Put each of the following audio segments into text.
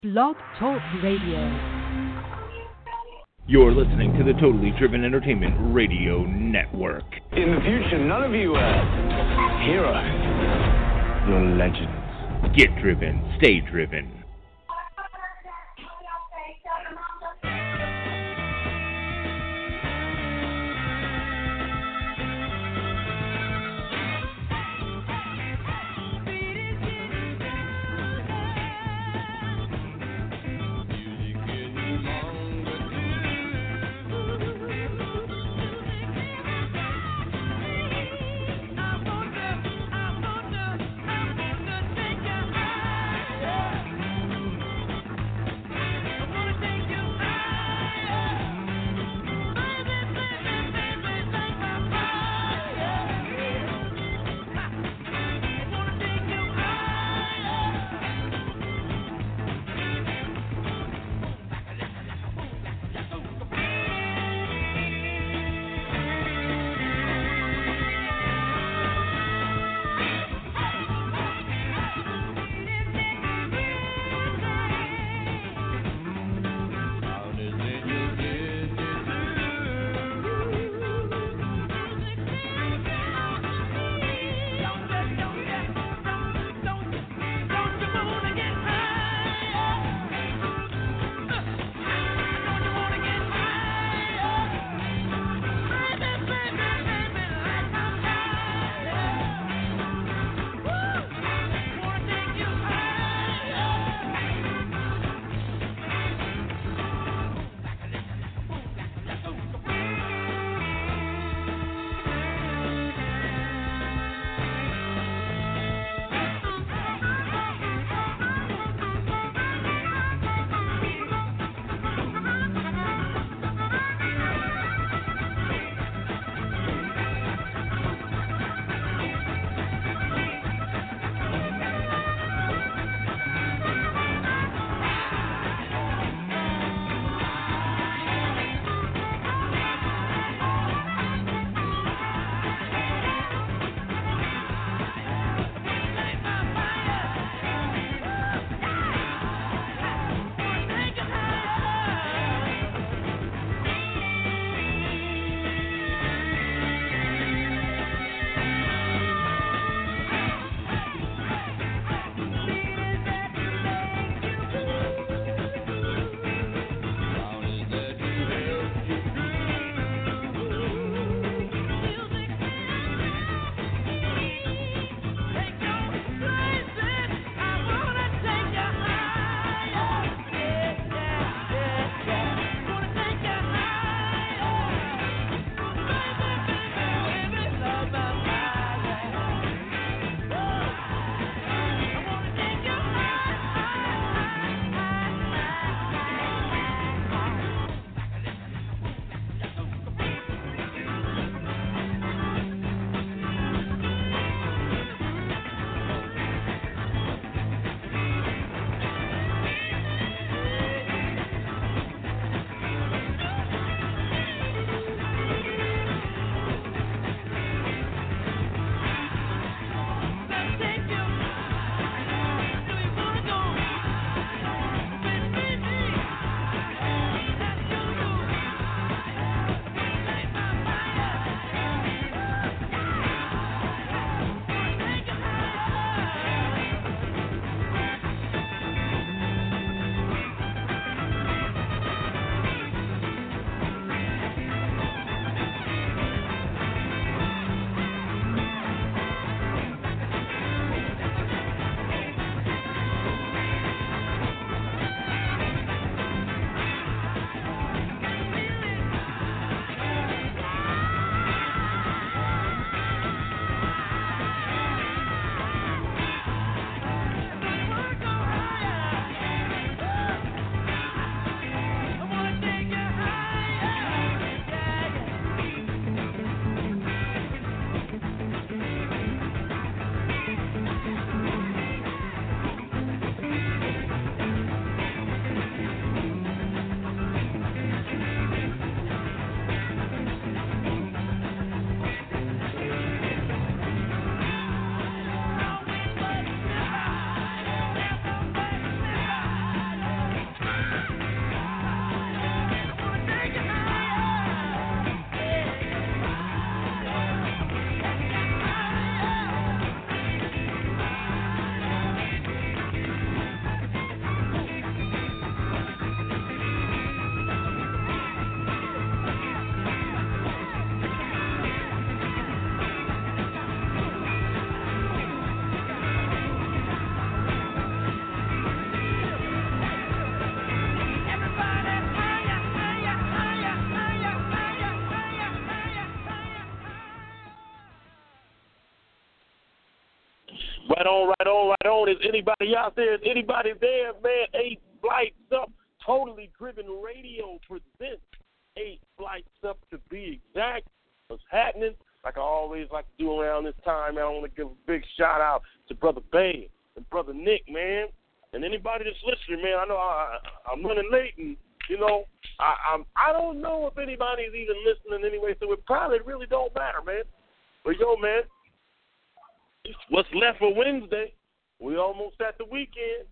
Blog Talk Radio. You're listening to the Totally Driven Entertainment Radio Network. In the future, none of you are heroes. You're legends. Get driven, stay driven. Right on. Is anybody out there? Is anybody there, man? 8 Flights Up, Totally Driven Radio presents 8 Flights Up to be exact. What's happening? Like I always like to do around this time, man, I want to give a big shout out to Brother Bay and Brother Nick, man. And anybody that's listening, man, I know I'm running late, and, you know, I don't know if anybody's even listening anyway, so it probably really don't matter, man. But, yo, man, what's left for Wednesday? We almost at the weekend.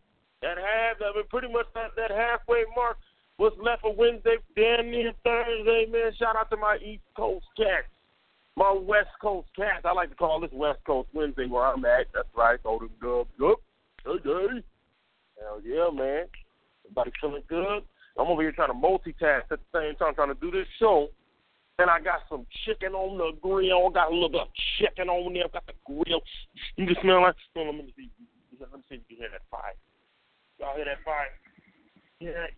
Pretty much that halfway mark. What's left for Wednesday? Damn near Thursday, man. Shout out to my East Coast cats, my West Coast cats. I like to call this West Coast Wednesday where I'm at. That's right. Throw them dubs up. Okay. Hell yeah, man. Everybody feeling good? I'm over here trying to multitask at the same time, trying to do this show. And I got some chicken on the grill. Got a little bit of chicken on there. Got the grill. You can smell like. Let me see. Let me see if you can hear that fire. Y'all hear that fire? Yeah.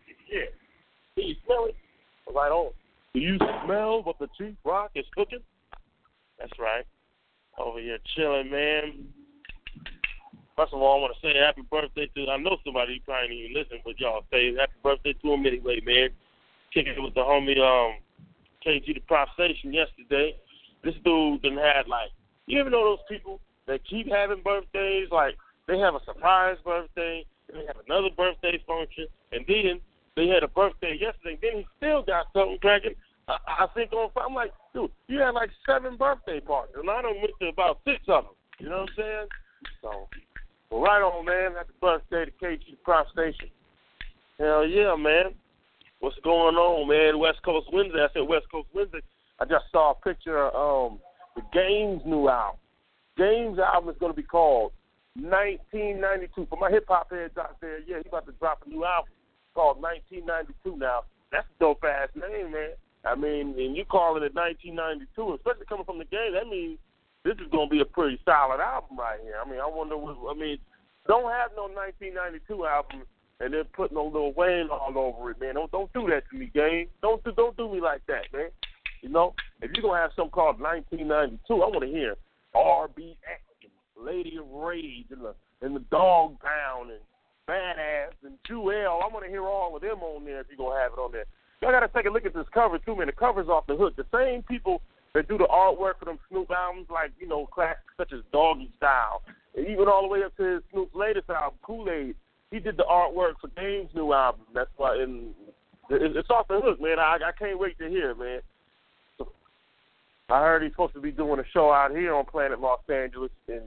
Do you smell it? Right on. Do you smell what the Chief Rock is cooking? That's right. Over here chilling, man. First of all, I want to say happy birthday to, I know somebody probably didn't even listen, but y'all say happy birthday to him anyway, man. Kicking it with the homie KG the Prop Station yesterday. This dude done had, like, you ever know those people that keep having birthdays? Like, they have a surprise birthday, they have another birthday function, and then they had a birthday yesterday, then he still got something cracking. I think I'm like, dude, you had like 7 birthday parties, and I done went to about 6 of them. You know what I'm saying? So, well, right on, man. Happy birthday to KG Prop Station. Hell yeah, man. What's going on, man? West Coast Wednesday. I said West Coast Wednesday. I just saw a picture of the Game's new album. Game's album is going to be called 1992. For my hip-hop heads out there, yeah, he's about to drop a new album called 1992 now. That's a dope-ass name, man. I mean, and you calling it 1992, especially coming from the Game, that means this is going to be a pretty solid album right here. I mean, don't have no 1992 album and then put no Lil Wayne all over it, man. Don't do that to me, Game. Don't do me like that, man. You know, if you're going to have something called 1992, I want to hear RBX and Lady of Rage and the Dog Pound and Badass and Jewel. I want to hear all of them on there if you're going to have it on there. Y'all got to take a look at this cover, too, man. The cover's off the hook. The same people that do the artwork for them Snoop albums, like, you know, classics such as Doggy Style, and even all the way up to his Snoop's latest album, Kool-Aid. He did the artwork for Game's new album. That's why it's off the hook, man. I can't wait to hear it, man. So, I heard he's supposed to be doing a show out here on Planet Los Angeles, and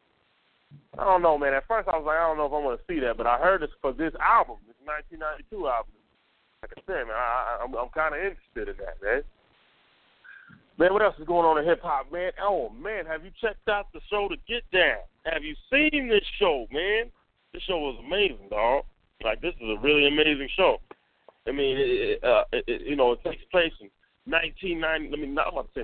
I don't know, man. At first I was like, I don't know if I want to see that, but I heard it's for this album, this 1992 album. Like I said, man, I'm kind of interested in that, man. Man, what else is going on in hip-hop, man? Oh, man, have you checked out the show The Get Down? Have you seen this show, man? This show was amazing, dog. Like, this is a really amazing show. I mean, it takes place in 1977. You know what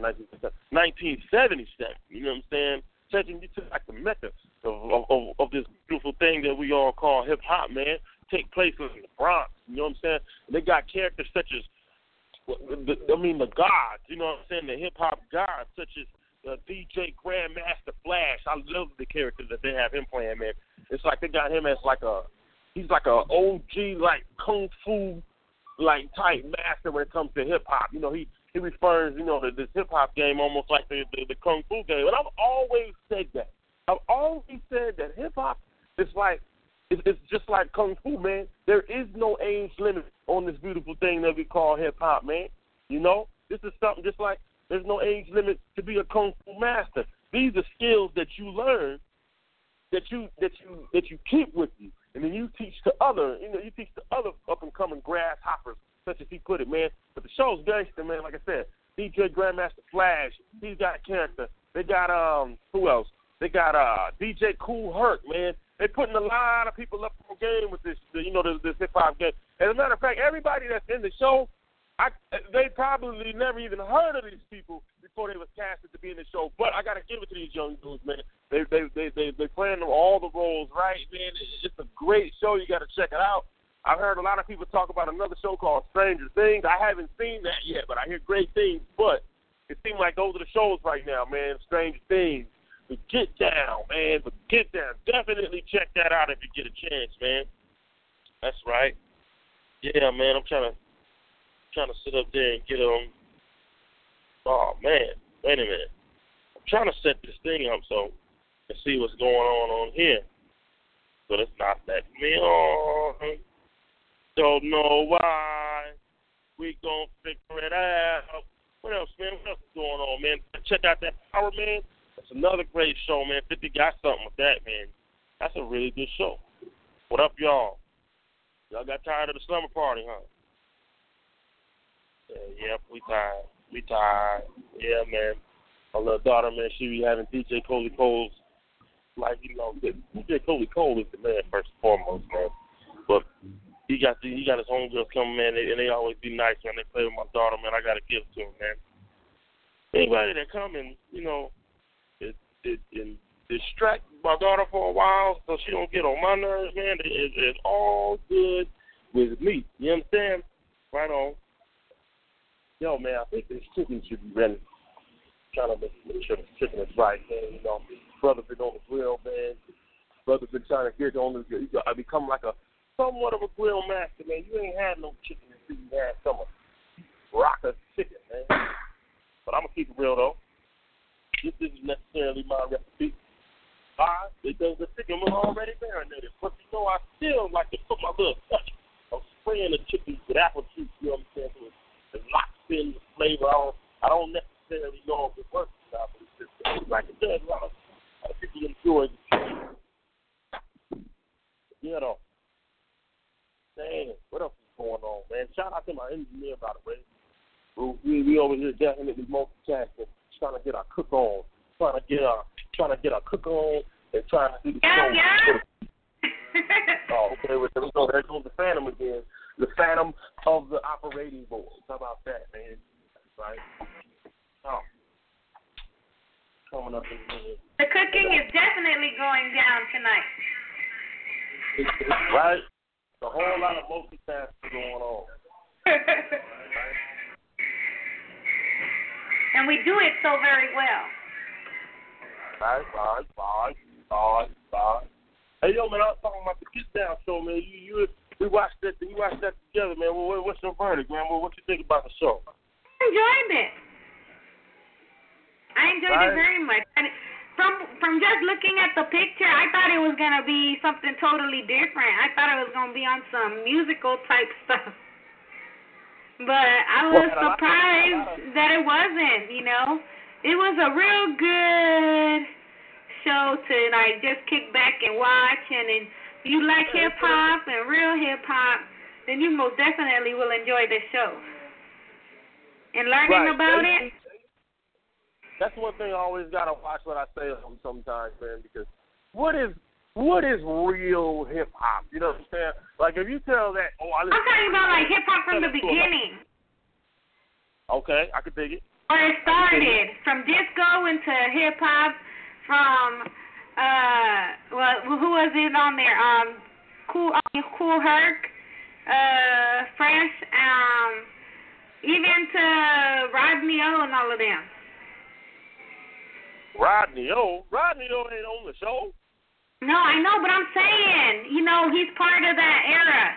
I'm saying? Taking you to, like, the mecca of this beautiful thing that we all call hip-hop, man. Take place in the Bronx, you know what I'm saying? And they got characters such as, the gods, you know what I'm saying? The hip-hop gods, such as DJ Grandmaster Flash. I love the characters that they have him playing, man. It's like they got him as he's like a OG, like, kung fu, like, type master when it comes to hip-hop. You know, he refers, you know, to this hip-hop game almost like the kung fu game. And I've always said that. I've always said that hip-hop is like, it's just like kung fu, man. There is no age limit on this beautiful thing that we call hip-hop, man. You know? This is something just like there's no age limit to be a kung fu master. These are skills that you learn, that you keep with you, and then you teach to other up-and-coming grasshoppers, such as he put it, man. But the show's gangster, man. Like I said, DJ Grandmaster Flash, he's got a character. They got, who else? They got DJ Kool Herc, man. They're putting a lot of people up on game with this hip-hop game. As a matter of fact, everybody that's in the show, they probably never even heard of these people before they was casted to be in the show. But I got to give it to these young dudes, man. They playing all the roles right, man. It's a great show. You got to check it out. I've heard a lot of people talk about another show called Stranger Things. I haven't seen that yet, but I hear great things. But it seems like those are the shows right now, man. Stranger Things, The Get Down, man. The Get Down. Definitely check that out if you get a chance, man. That's right. Yeah, man. I'm trying to sit up there and get Oh man, wait a minute. I'm trying to set this thing up so and see what's going on here. But it's not letting me on. Don't know why. We gon' figure it out. What else, man? What else is going on, man? Check out that Power, man. That's another great show, man. 50 got something with that, man. That's a really good show. What up, y'all? Y'all got tired of the slumber party, huh? Yep, we tired. We tired. Yeah, man. My little daughter, man, she be having DJ Coley Cole's, like, you know, DJ Coley Cole is the man first and foremost, man. But he got his homegirls coming, man, and they always be nice when they play with my daughter, man. I gotta give it to them, man. Anybody that come and, you know, it distract my daughter for a while so she don't get on my nerves, man, it's all good with me. You understand? Right on. Yo, man, I think this chicken should be ready. Trying to make sure the chicken is right, man. You know, brother been on the grill, man. Brother been trying to get on the. I become like a somewhat of a grill master, man. You ain't had no chicken until you had some rocker chicken, man. But I'm gonna keep it real though. This isn't necessarily my recipe. Why? Because the chicken was already marinated. But you know, I still like to put my little touch of spraying the chicken with apple juice. You know what I'm saying? So it locks in the flavor. I don't necessarily know if it works or not, but it's just like it does. A lot of people enjoy the chicken. You know. Dang, what else is going on, man? Shout out to my engineer, by the way. We over here definitely multitasking, trying to get our cook on, trying to get our cook on, and trying to do the show. Yeah. Oh, okay. Well, there goes the Phantom again. The Phantom of the operating board. How about that, man? Right. Oh. Coming up in here. The cooking is definitely going down tonight. Right. A whole lot of multitasking going on. And we do it so very well. Bye. Hey, yo, man, I was talking about the Get Down show, man. We watched that together, man. What's your verdict, man? What you think about the show? I enjoyed it. It very much. And from just looking at the picture, I thought it was going to be something totally different. I thought it was going to be on some musical type stuff. But I was surprised that it wasn't, you know. It was a real good show to, like, just kick back and watch. And if you like hip-hop and real hip-hop, then you most definitely will enjoy the show. And learning about it. That's one thing I always got to watch what I say sometimes, man, because what is real hip-hop? You know what I'm saying? Like, if you tell that, I'm talking about, like, hip-hop from the beginning. Okay, I could dig it. Where it started, from disco into hip-hop, from, who was it on there? Kool Herc, Fresh, even to Rodney O and all of them. Rodney O ain't on the show. No, I know, but I'm saying, you know, he's part of that era.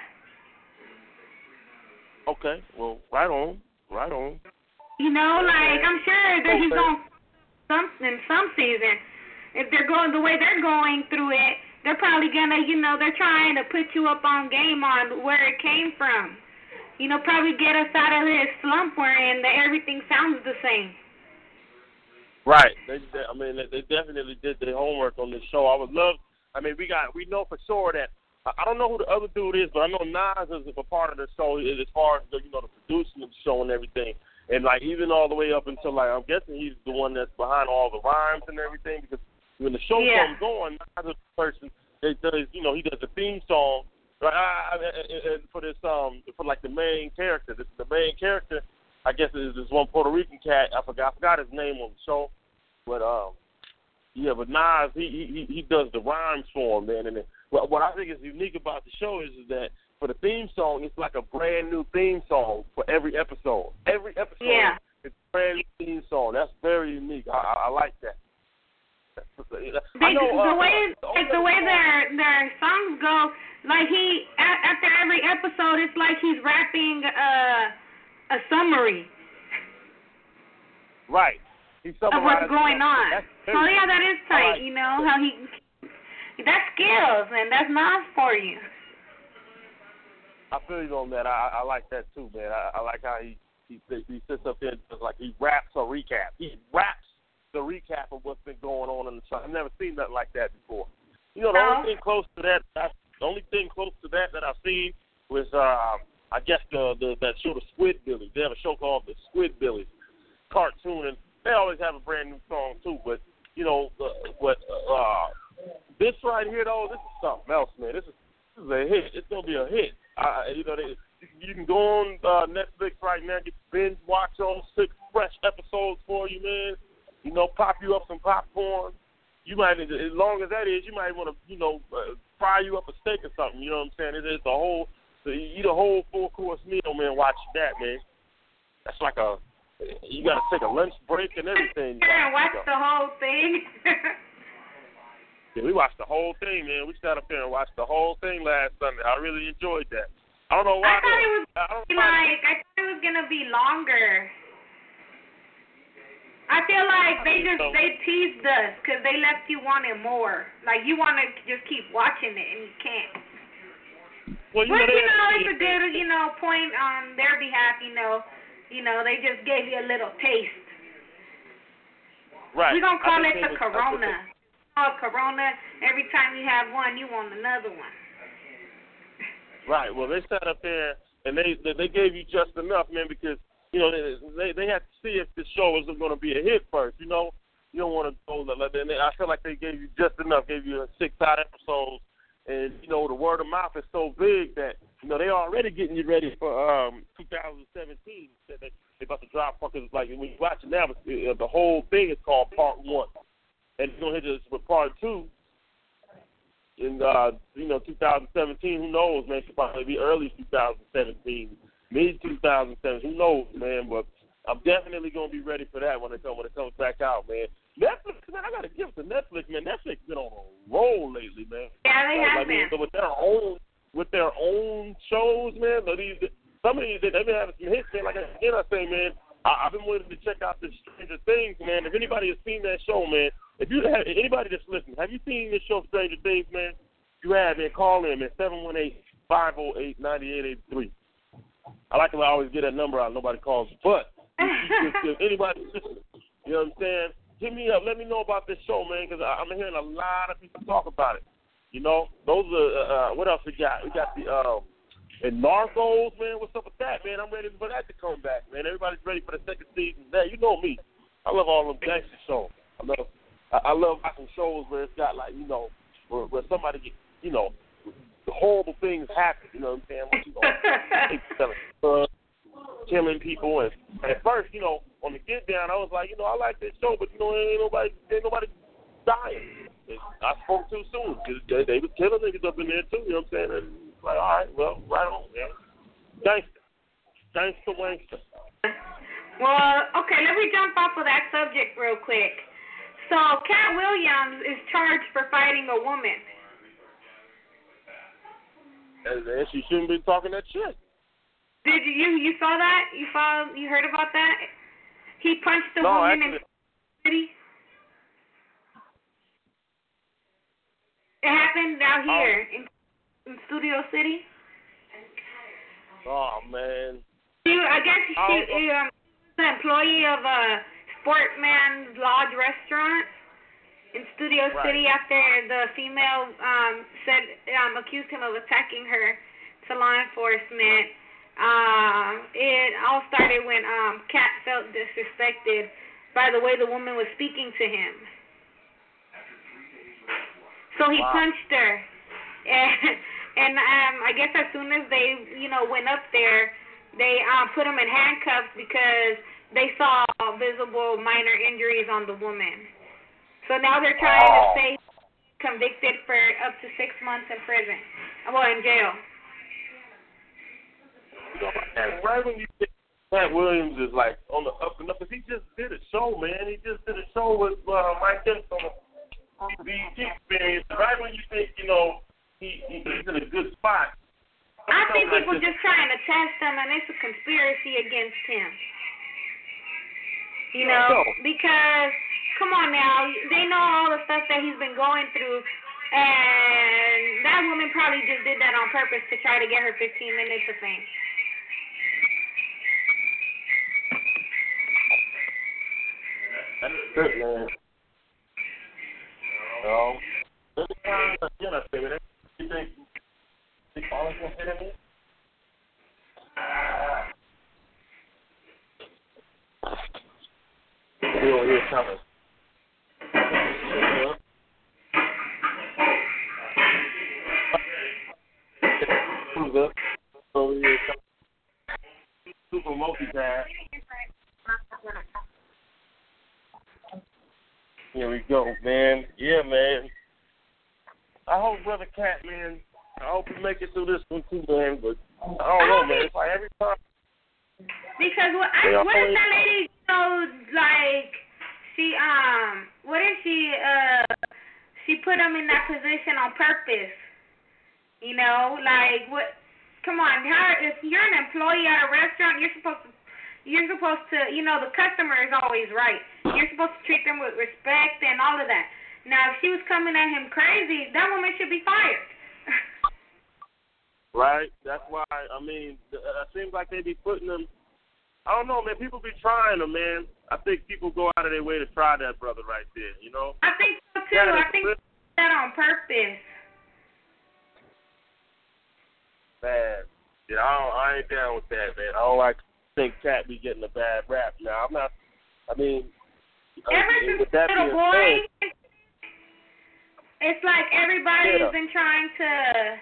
Okay, well, right on. You know, like, I'm sure that he's on some season. If they're going the way they're going through it, they're probably gonna, you know, they're trying to put you up on game on where it came from. You know, probably get us out of this slump we're in that everything sounds the same. Right. They definitely did their homework on this show. We know for sure that I don't know who the other dude is, but I know Nas is a part of the show as far as the producing of the show and everything. And like even all the way up until like I'm guessing he's the one that's behind all the rhymes and everything because when the show comes on, Nas is the person that does he does the theme song for this for like the main character. The main character I guess is this one Puerto Rican cat. I forgot his name on the show, but but Nas he does the rhymes for him, man. And what I think is unique about the show is that for the theme song, it's like a brand new theme song for every episode. Every episode, it's a brand new theme song. That's very unique. I like that. I know the way their songs go, like after every episode, it's like he's rapping a summary. Right. He's of what's going on. Oh yeah, that is tight. Like, you know how that's skills, and that's not for you. I feel you on that. I like that too, man. I like how he sits up there and just like he raps a recap. He raps the recap of what's been going on in the show. I've never seen nothing like that before. You know, the only thing close to that that I've seen was I guess that show, the Squidbillies. They have a show called the Squidbillies cartoon, and they always have a brand new song too. But you know, this right here though, this is something else, man. This is a hit. It's gonna be a hit. You know, you can go on Netflix right now, get binge watch on 6 fresh episodes for you, man. You know, pop you up some popcorn. You might, as long as that is, you might want to, you know, fry you up a steak or something. You know what I'm saying? It's eat a whole 4-course meal, man. Watch that, man. That's like you got to take a lunch break and everything. Yeah, watch the whole thing. Yeah, we watched the whole thing, man. We sat up there and watched the whole thing last Sunday. I really enjoyed that. I don't know why. I thought it was gonna be longer. I feel like they teased us because they left you wanting more. Like you want to just keep watching it and you can't. Well, it's a good point on their behalf. You know, they just gave you a little taste. Right. We're gonna call it the Corona. Corona. Every time you have one, you want another one. Right. Well, they sat up there and they gave you just enough, man, because you know they had to see if the show was going to be a hit first. You know, you don't want to go. I feel like they gave you just enough. Gave you 6 hot episodes, and you know the word of mouth is so big that you know they already getting you ready for 2017. They're about to drop fuckers like when you watch it now. The whole thing is called Part 1, and they're gonna hit us with Part 2. In 2017, who knows, man? It could probably be early 2017, mid 2017. Who knows, man? But I'm definitely gonna be ready for that when it comes back out, man. Netflix, man, I gotta give it to Netflix, man. Netflix been on a roll lately, man. Yeah, they have been. With their own shows, man. Some of these they've been having some hits, man. Like again, I say, man, I've been waiting to check out this Stranger Things, man. If anybody has seen that show, man. If you have anybody that's listening, have you seen this show Stranger Things, man? You have, man. Call in, man. 718-508-9883. I like to always get that number out. Nobody calls, but if anybody listening, you know what I'm saying? Hit me up. Let me know about this show, man, because I'm hearing a lot of people talk about it. You know, those are what else we got? We got the and Narcos, man. What's up with that, man? I'm ready for that to come back, man. Everybody's ready for the second season. There, you know me. I love all them gangster shows. I love watching shows where it's got like, you know, where somebody gets, you know, horrible things happen. You know what I'm saying? Killing people, and at first, you know, on the get down, I was like, you know, I like this show, but you know, ain't nobody dying. I spoke too soon because they was killing niggas up in there too. You know what I'm saying? And like, all right, well, right on, man. Gangster wangster. Well, okay, let me jump off of that subject real quick. So, Cat Williams is charged for fighting a woman. And she shouldn't be talking that shit. Did you saw that? You heard about that? He punched a woman in the city. It happened out here in Studio City. Oh man. I guess she was an employee of a Sportman's Lodge restaurant in Studio City after the female accused him of attacking her to law enforcement. It all started when Kat felt disrespected by the way the woman was speaking to him. So he punched her. And I guess as soon as they, went up there, they put him in handcuffs because they saw visible minor injuries on the woman. So now they're trying to say convicted for up to 6 months in prison. Well, in jail. And right when you think Cat Williams is like on the up and up, because he just did a show, man. He just did a show with Mike Dennis BET experience. Right when you think, you know, he's in a good spot. I think people just trying to test him, and it's a conspiracy against him. You know, because, come on now, they know all the stuff that he's been going through, and that woman probably just did that on purpose to try to get her 15 minutes of fame. That's good, man. No. Again, I say, man, you think all is going to fit in me? Still here coming. Over here coming. Super multitask. Here we go, man. Yeah, man. I hope, Brother Cat, man, I hope you make it through this one too, man. But I don't know, man. It's like every time. Because what if that lady, you know, like, what if she put him in that position on purpose? You know, like, what? Come on, if you're an employee at a restaurant, you're supposed to, you know, the customer is always right. You're supposed to treat them with respect and all of that. Now, if she was coming at him crazy, that woman should be fired. Right. That's why, I mean, it seems like they be putting them, I don't know, man. People be trying them, man. I think people go out of their way to try that brother right there, you know? I think so, too. I think that on purpose. Man, yeah, I ain't down with that, man. I don't like to think Cat be getting a bad rap. Now, I'm not, I mean, ever since the little boy, it's like everybody's been trying to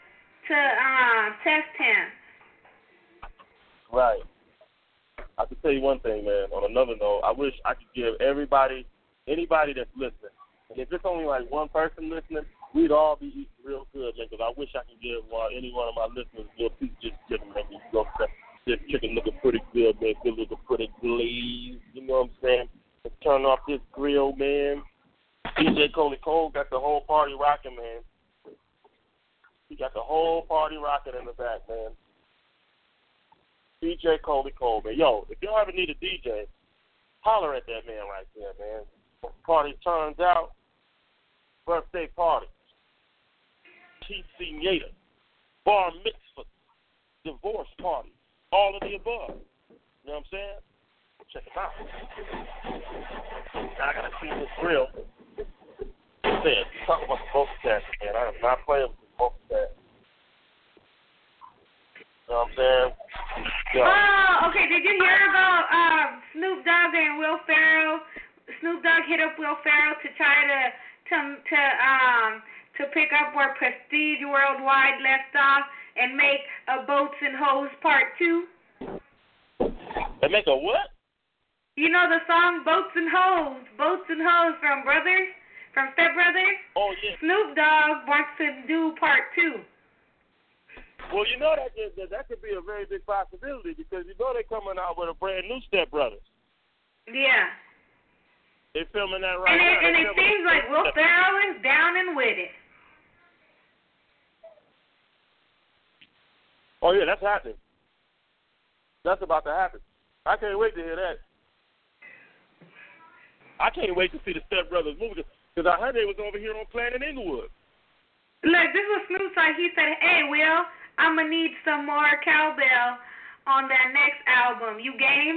test him. Right. I can tell you one thing, man. On another note, I wish I could give anybody that's listening, and if it's only like one person listening, we'd all be eating real good, man, because I wish I could give any one of my listeners a little piece of this chicken, man. This chicken looking pretty good, man. Good looking pretty glazed, you know what I'm saying? Let's turn off this grill, man. DJ Coley Cole got the whole party rocking, man. He got the whole party rocking in the back, man. DJ Coley Cole, man. Yo, if y'all ever need a DJ, holler at that man right there, man. Party turns out, birthday party, quinceañera, bar mitzvah, divorce party, all of the above. You know what I'm saying? Check it out. Now I gotta clean this grill. Talk about the multitasking, man. I am not playing with this multitasking. You know what I'm saying? Yeah. Oh, okay. Did you hear about Snoop Dogg and Will Ferrell? Snoop Dogg hit up Will Ferrell to try to pick up where Prestige Worldwide left off and make a Boats and Hoes Part 2. They make a what? You know the song Boats and Hoes from Step Brothers? Oh, yeah. Snoop Dogg wants to do Part 2. Well, you know that could be a very big possibility because you know they're coming out with a brand new Step Brothers. Yeah. They're filming that right now. And it seems like Will Ferrell is down and with it. Oh, yeah, that's happening. That's about to happen. I can't wait to hear that. I can't wait to see the Step Brothers movie because I heard they was over here on Planet Inglewood. Look, this was Snoop's like he said, hey, Will, I'm going to need some more cowbell on that next album. You game?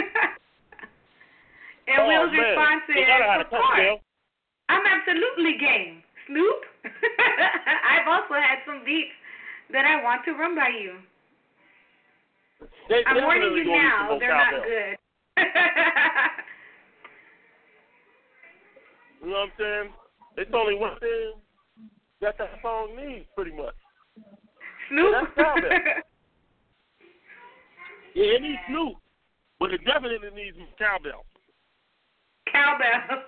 And Will's response is, of course, I'm absolutely game. Snoop, I've also had some beats that I want to run by you. I'm warning you now, they're not good. You know what I'm saying? It's only one thing that song needs, pretty much. Snoop? That's cowbell. Yeah, it needs Snoop, but it definitely needs cowbell. Cowbell.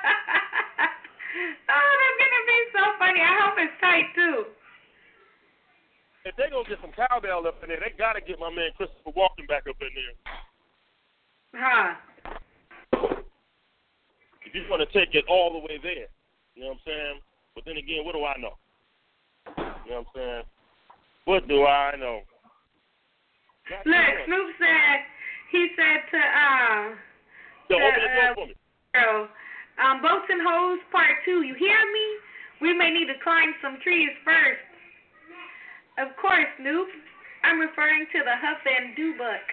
Oh, that's going to be so funny. I hope it's tight, too. If they're going to get some cowbell up in there, they got to get my man Christopher Walken back up in there. Huh. If you're going to take it all the way there. You know what I'm saying? But then again, what do I know? You know what I'm saying? What do I know? Look, Snoop said, he said to, Yo, open the door for me. Girl, Boats and Hoes Part 2, you hear me? We may need to climb some trees first. Of course, Snoop. I'm referring to the Huff and Do Buck.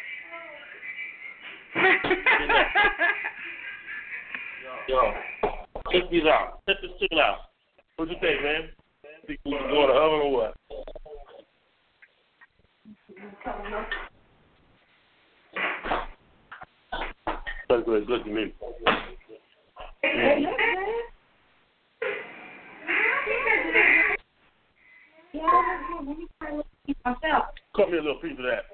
Yo, check these out. Check this shit out. What you think, man? Think we can go to the oven or what? That's good. Good to me. Cut me a little piece of that.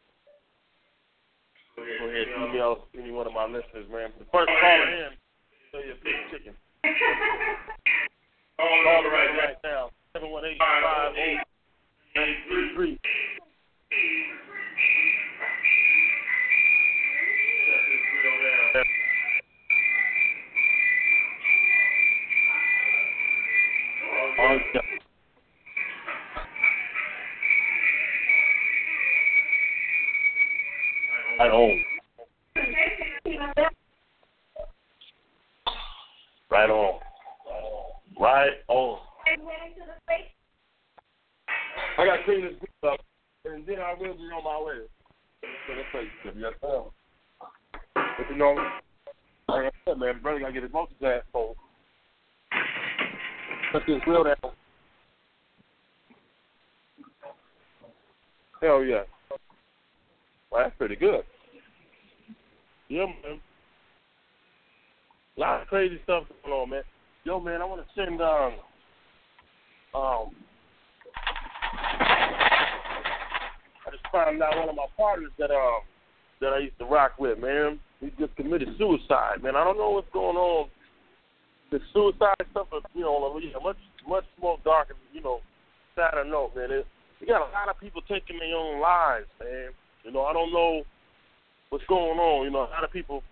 Go ahead, email any one of my listeners, man. The first caller in, tell you a piece of chicken. Call right now. 718-508-933. Right on. Right on. Right on. I got to clean this up, and then I will be on my way to the place. Yes, sir. But you know, like I said, man, brother got to get his motor ass home. Put this grill down. Hell yeah. Well, that's pretty good. Yeah, man. A lot of crazy stuff going on, man. Yo, man, I want to send I just found out one of my partners that I used to rock with, man. He just committed suicide, man. I don't know what's going on. The suicide stuff is, you know, much more dark and, you know, sadder note, man. We got a lot of people taking their own lives, man. You know, I don't know what's going on. You know, a lot of people,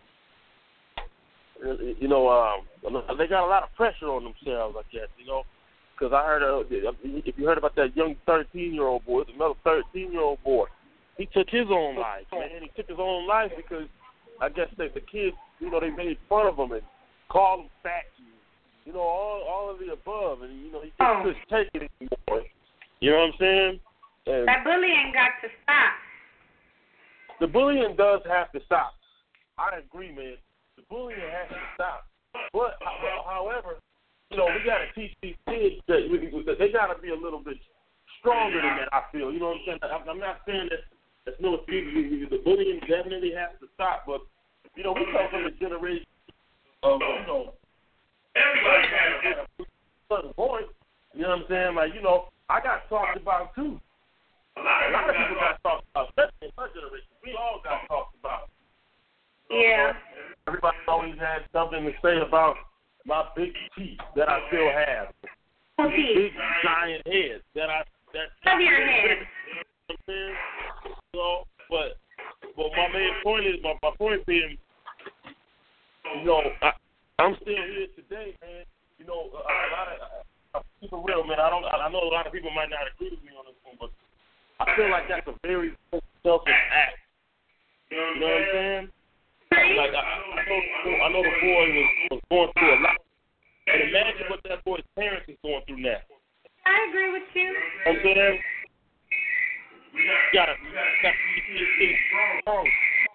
you know, they got a lot of pressure on themselves, I guess, you know, because I heard, if you heard about that young 13-year-old boy, another 13-year-old boy, he took his own life, man. He took his own life because I guess the kids, you know, they made fun of him and called him fat, you know, all of the above, and, you know, he just couldn't take it anymore. You know what I'm saying? And that bullying got to stop. The bullying does have to stop. I agree, man. The bullying has to stop. But, however, you know, we got to teach these kids that they got to be a little bit stronger than that, I feel. You know what I'm saying? I'm not saying that there's no excuse. The bullying definitely has to stop. But, you know, we come from a generation of, you know, everybody had a certain point. You know what I'm saying? Like, you know, I got talked about, too. A lot of people got talked about, especially in my generation. We all got talked about. Yeah. Everybody always had something to say about my big teeth that I still have. Big giant head that Love your head. You know what I'm saying? So, but my main point is, my point being, you know, I'm still here today, man. You know, a lot of people real, man. I know a lot of people might not agree with me on this one, but I feel like that's a very selfish act. You know what I'm saying? Like I know the boy was going through a lot. And imagine what that boy's parents is going through now. I agree with you. I'm saying we gotta be strong.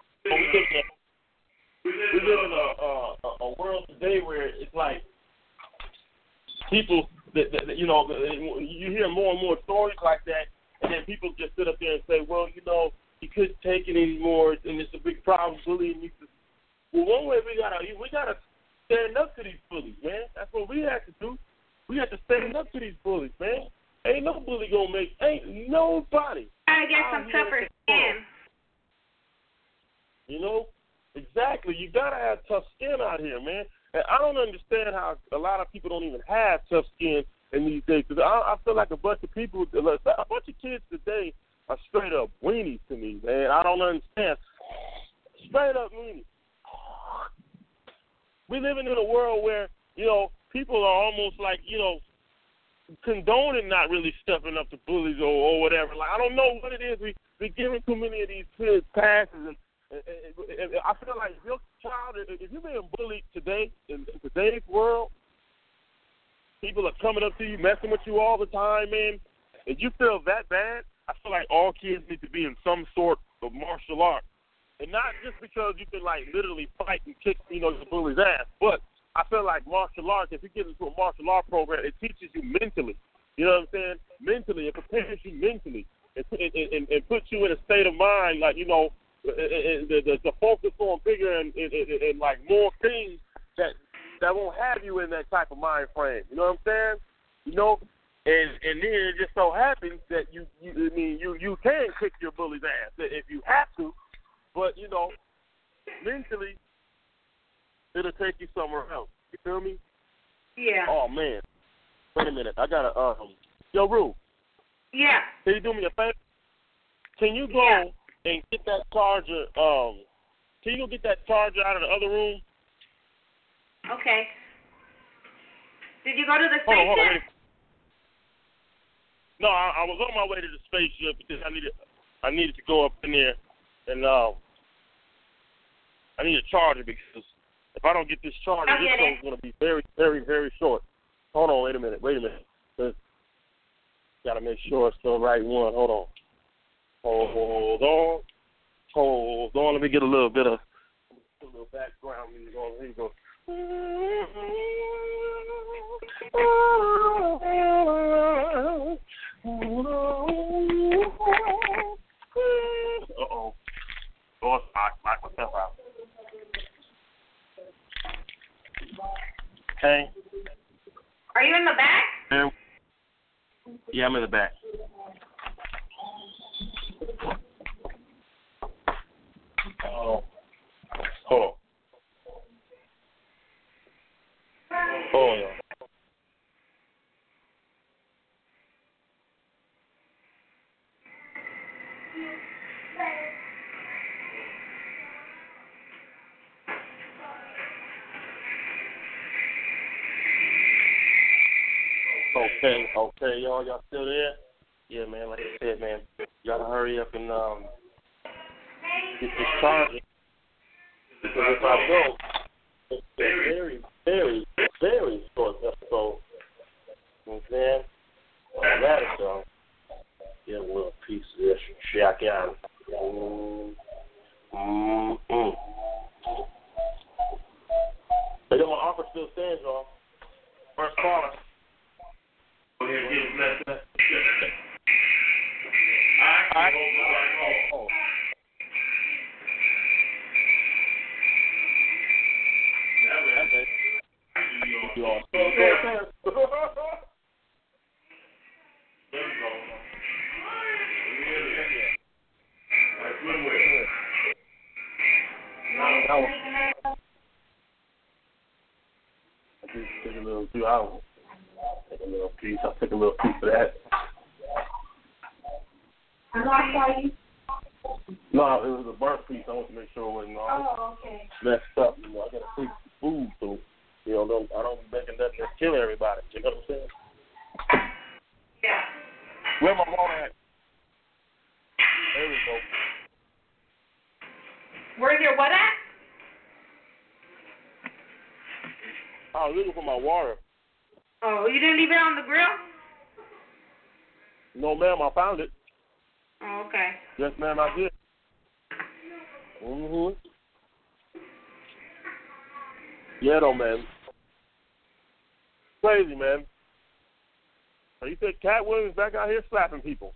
We live in a world today where it's like people that you know, you hear more and more stories like that, and then people just sit up there and say, well, you know, you couldn't take it anymore, and it's a big problem. Bullying. Well, one way we gotta stand up to these bullies, man. That's what we have to do. We have to stand up to these bullies, man. Ain't no bully gonna make. Ain't nobody. Gotta get some tougher skin. You know, exactly. You gotta have tough skin out here, man. And I don't understand how a lot of people don't even have tough skin in these days. Cause I feel like a bunch of kids today are straight up weenies to me, man. I don't understand. Straight up weenies. We living in a world where, you know, people are almost like, condoning not really stepping up to bullies or whatever. Like, I don't know what it is. We're giving too many of these kids passes. And I feel like if your child, if you're being bullied today, in today's world, people are coming up to you, messing with you all the time, man, and you feel that bad, I feel like all kids need to be in some sort of martial art. And not just because you can, like, literally fight and kick, the bully's ass, but I feel like martial arts, if you get into a martial art program, it teaches you mentally. You know what I'm saying? Mentally. It prepares you mentally and puts you in a state of mind, like, to focus on bigger and like more things that won't have you in that type of mind frame. You know what I'm saying? And then it just so happens that you can kick your bully's ass if you have to, but, mentally, it'll take you somewhere else. You feel me? Yeah. Oh, man. Wait a minute. I got to, Yo, Rue. Yeah. Can you do me a favor? Can you go and get that charger, can you go get that charger out of the other room? Okay. Did you go to the Hold on, spaceship? No, I was on my way to the spaceship because I needed to go up in there and, I need a charger because if I don't get this charger, this show's going to be very, very, very short. Hold on, wait a minute. Got to make sure it's the right one. Hold on. Let me get a little bit of background music on. Here you go. Uh-oh. Oh, it's knocked myself out. Okay. Are you in the back? Yeah, I'm in the back. Oh. Oh. Oh, yeah. Okay, y'all still there? Yeah, man, like I said, man, y'all gotta hurry up and get this charger. Because if I don't, it's a very, very, very short episode. You know what I'm saying? On that, so get a little piece of this shotgun. But then my offer still stands, y'all. First caller. Go ahead and get it. Take a little few hours. Take a little piece. I'll take a little piece of that. No, it was a burnt piece. I want to make sure it wasn't all messed up. I got to take food, so I don't be making nothing to kill everybody. You know what I'm saying? Yeah. Where my mom at? There we go. Where's your what at? I was looking for my water. Oh, you didn't leave it on the grill? No, ma'am, I found it. Oh, okay. Yes, ma'am, I did. Mm-hmm. Yeah, though, man. Crazy, man. So you said Cat Williams back out here slapping people.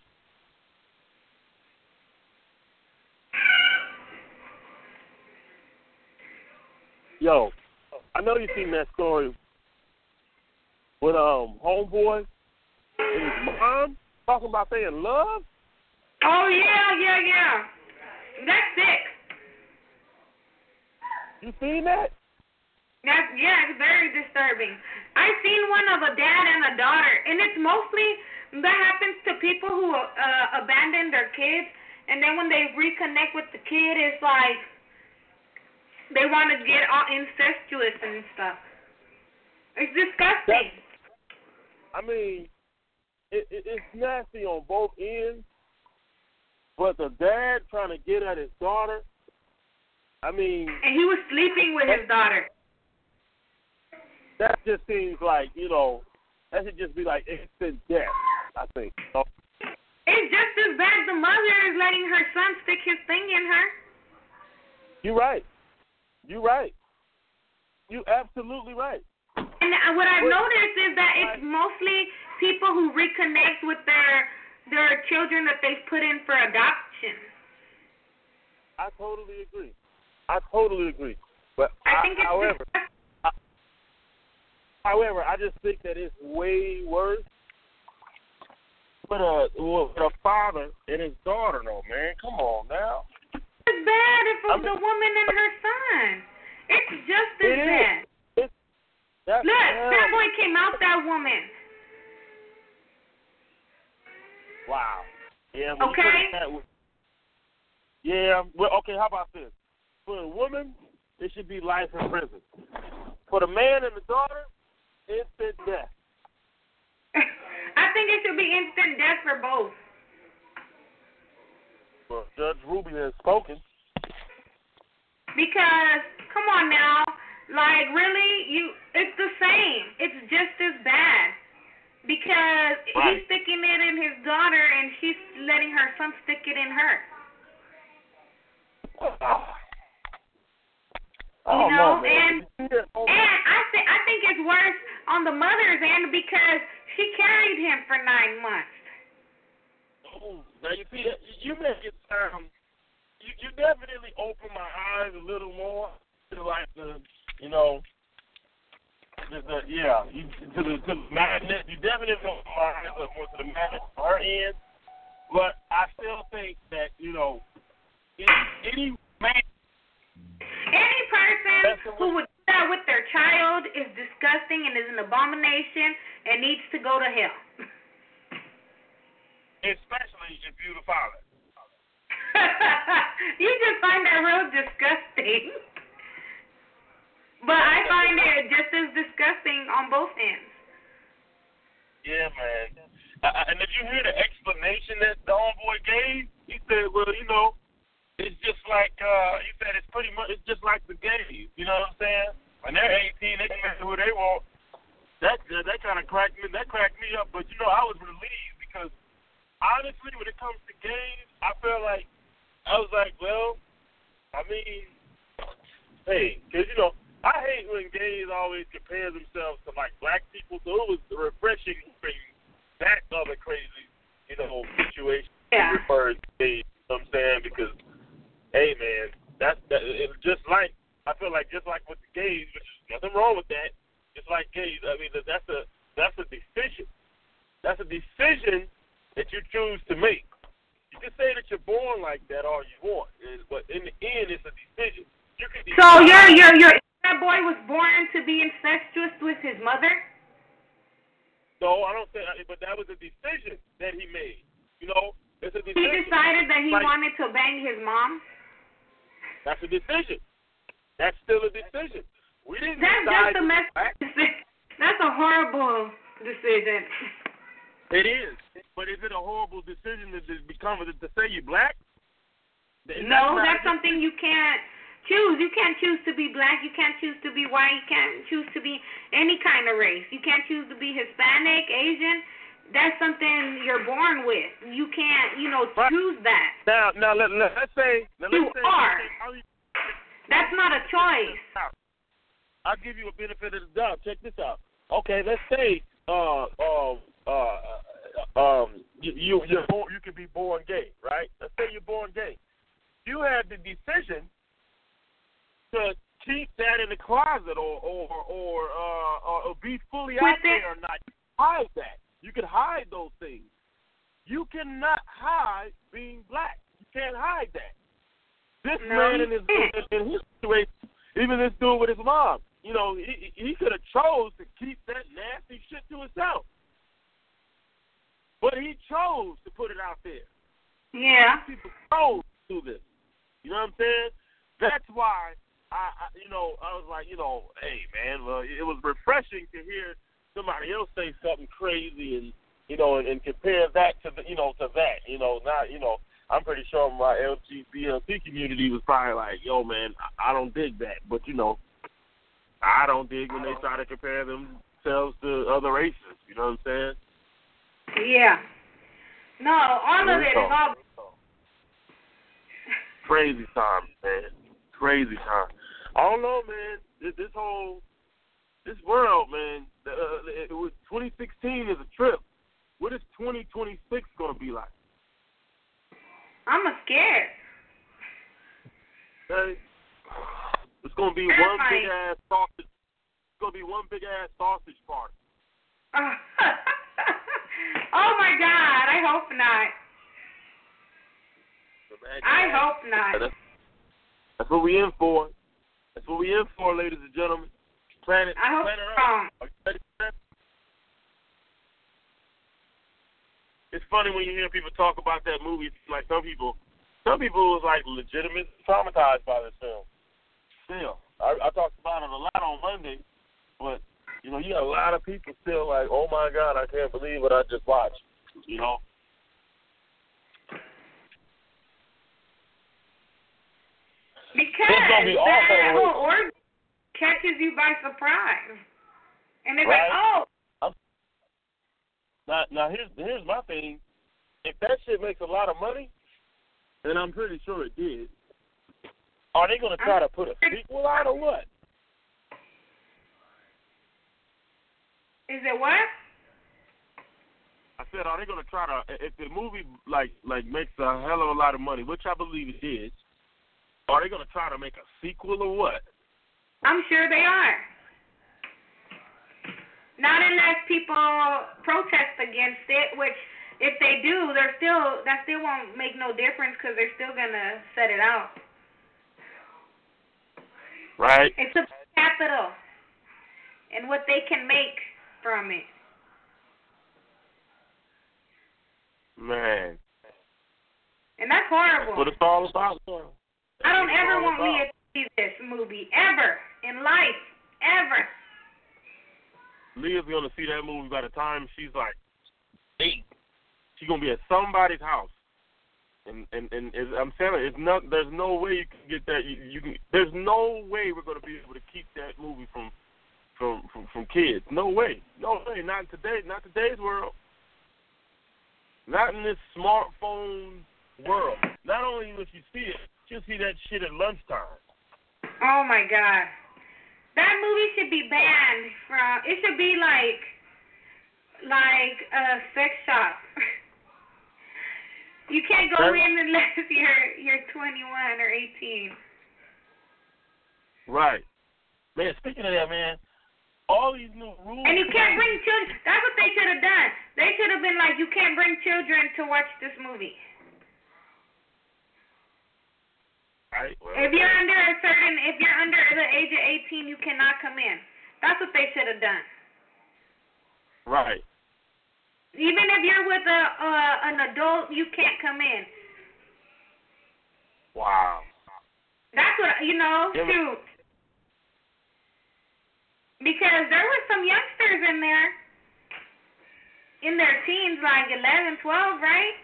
Yo, I know you seen that story with homeboy and his mom talking about saying love. Oh yeah. That's sick. You seen that? It's very disturbing. I've seen one of a dad and a daughter, and it's mostly that happens to people who abandon their kids, and then when they reconnect with the kid, it's like they want to get all incestuous and stuff. It's disgusting. I mean, it's nasty on both ends, but the dad trying to get at his daughter, I mean... And he was sleeping with his daughter. That just seems like, that should just be like instant death, I think. It's just as bad the mother is letting her son stick his thing in her. You're right. You're absolutely right. And what I've noticed is that it's mostly people who reconnect with their children that they've put in for adoption. I totally agree. But I think it's however, I just think that it's way worse with a father and his daughter, though, man. Come on now. It's bad if it was a woman and her son. It's just as bad. Look, that boy came out that woman. Wow. Yeah. Okay. Yeah. Well, okay. How about this? For a woman, it should be life in prison. For the man and the daughter, instant death. I think it should be instant death for both. Well, Judge Ruby has spoken. Because, come on now, like really, it's the same. It's just as bad. Because he's sticking it in his daughter and she's letting her son stick it in her. And I think it's worse on the mother's end because she carried him for 9 months. Oh, now you see, you make it sound. You definitely open my eyes a little more to like to the madness. You definitely open my eyes up more to the madness on her end. But I still think that any man. Any person who would do that with their child is disgusting and is an abomination and needs to go to hell. Especially if you're the father. You just find that real disgusting. But I find it just as disgusting on both ends. Yeah, man. And did you hear the explanation that the homeboy gave? He said, well, it's just like, he said it's pretty much, it's just like the gays, you know what I'm saying? When they're 18, they can do who they want. That kind of cracked me up, but I was relieved because honestly, when it comes to gays, I feel like, I was like, well, I mean, hey, because, I hate when gays always compare themselves to, like, black people, so it was refreshing hearing that other crazy, situation referred to gays, you know what I'm saying? Because, hey, man, it's just like, I feel like just like with the gays, which is nothing wrong with that, just like gays, I mean, that's a decision. That's a decision that you choose to make. You can say that you're born like that all you want, but in the end, it's a decision. So that boy was born to be incestuous with his mother? No, I don't think, but that was a decision that he made. It's a decision. He decided that he wanted to bang his mom? That's a decision. That's still a decision. We didn't decide. That's just a messed decision. That's a horrible decision. It is. But is it a horrible decision to say you're black? No, that's something you can't choose. You can't choose to be black. You can't choose to be white. You can't choose to be any kind of race. You can't choose to be Hispanic, Asian. That's something you're born with. You can't, choose that. Now let's say. You are. That's not a choice. I'll give you a benefit of the doubt. Check this out. Okay, let's say you can be born gay, right? Let's say you're born gay. You have the decision to keep that in the closet or be fully out there or not. Hide that. You can hide those things. You cannot hide being black. You can't hide that. This man in his situation, even this dude with his mom, he could have chose to keep that nasty shit to himself. But he chose to put it out there. Yeah. People chose to do this. You know what I'm saying? That's why I was like, hey, man, well, it was refreshing to hear somebody else say something crazy and, and compare that to to that, not, I'm pretty sure my LGBT community was probably like, yo, man, I don't dig that. But, I don't dig when they try to compare themselves to other races. You know what I'm saying? Yeah. No, all of it is all. Crazy time, man. Crazy time. I don't know, man. This world, man. 2016 is a trip. What is 2026 gonna be like? I'm scared. Okay. It's gonna be one big ass sausage. It's gonna be one big ass sausage party. Oh my God! I hope not. I hope not. That's what we in for. That's what we in for, ladies and gentlemen. Planet. I hope Earth. It's funny when you hear people talk about that movie. Like some people was like legitimately traumatized by this film. Still, I talked about it a lot on Monday, but you got a lot of people still like, oh my God, I can't believe what I just watched. Because that whole organ catches you by surprise, and it's right? like, oh. Now here's my thing. If that shit makes a lot of money, and I'm pretty sure it did, are they going to try to put a sequel out or what? Is it what? I said, are they going to try to, if the movie like makes a hell of a lot of money, which I believe it is, are they going to try to make a sequel or what? I'm sure they are. Not unless people protest against it, which if they do, that still won't make no difference because they're still gonna set it out. Right. It's a capital and what they can make from it. Man. And that's horrible. That's what it's all about. I don't ever want Leah to see this movie, ever, in life, ever. Leah's going to see that movie by the time she's like 8. She's going to be at somebody's house. And I'm telling you, there's no way you can get that. There's no way we're going to be able to keep that movie from kids. No way. No way. Not today's world. Not in this smartphone world. Not only will she see it, she'll see that shit at lunchtime. Oh my God. That movie should be banned from. It should be like a sex shop. You can't go in unless you're 21 or 18. Right. Man, speaking of that, man, all these new rules. And you can't bring children. That's what they should have done. They should have been like, you can't bring children to watch this movie. Right. Well, if you're under the age of 18, you cannot come in. That's what they should have done. Right. Even if you're with an adult, you can't come in. Wow. That's what, shoot. Because there were some youngsters in there, in their teens, like 11, 12, right?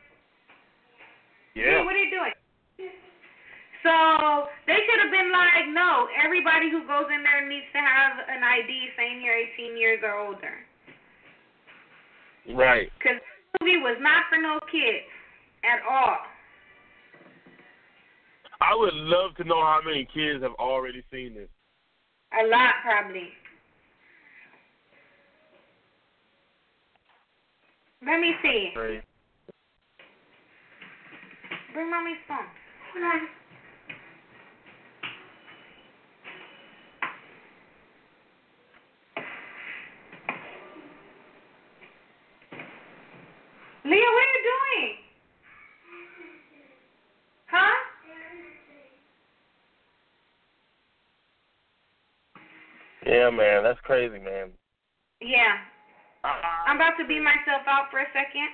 Yeah. Hey, what are you doing? So they should have been like, no, everybody who goes in there needs to have an ID saying you're 18 years or older. Right. Because the movie was not for no kids at all. I would love to know how many kids have already seen this. A lot, probably. Let me see. Right. Bring Mommy's phone. Come on. Leah, what are you doing? Huh? Yeah, man, that's crazy, man. Yeah. I'm about to beam myself out for a second.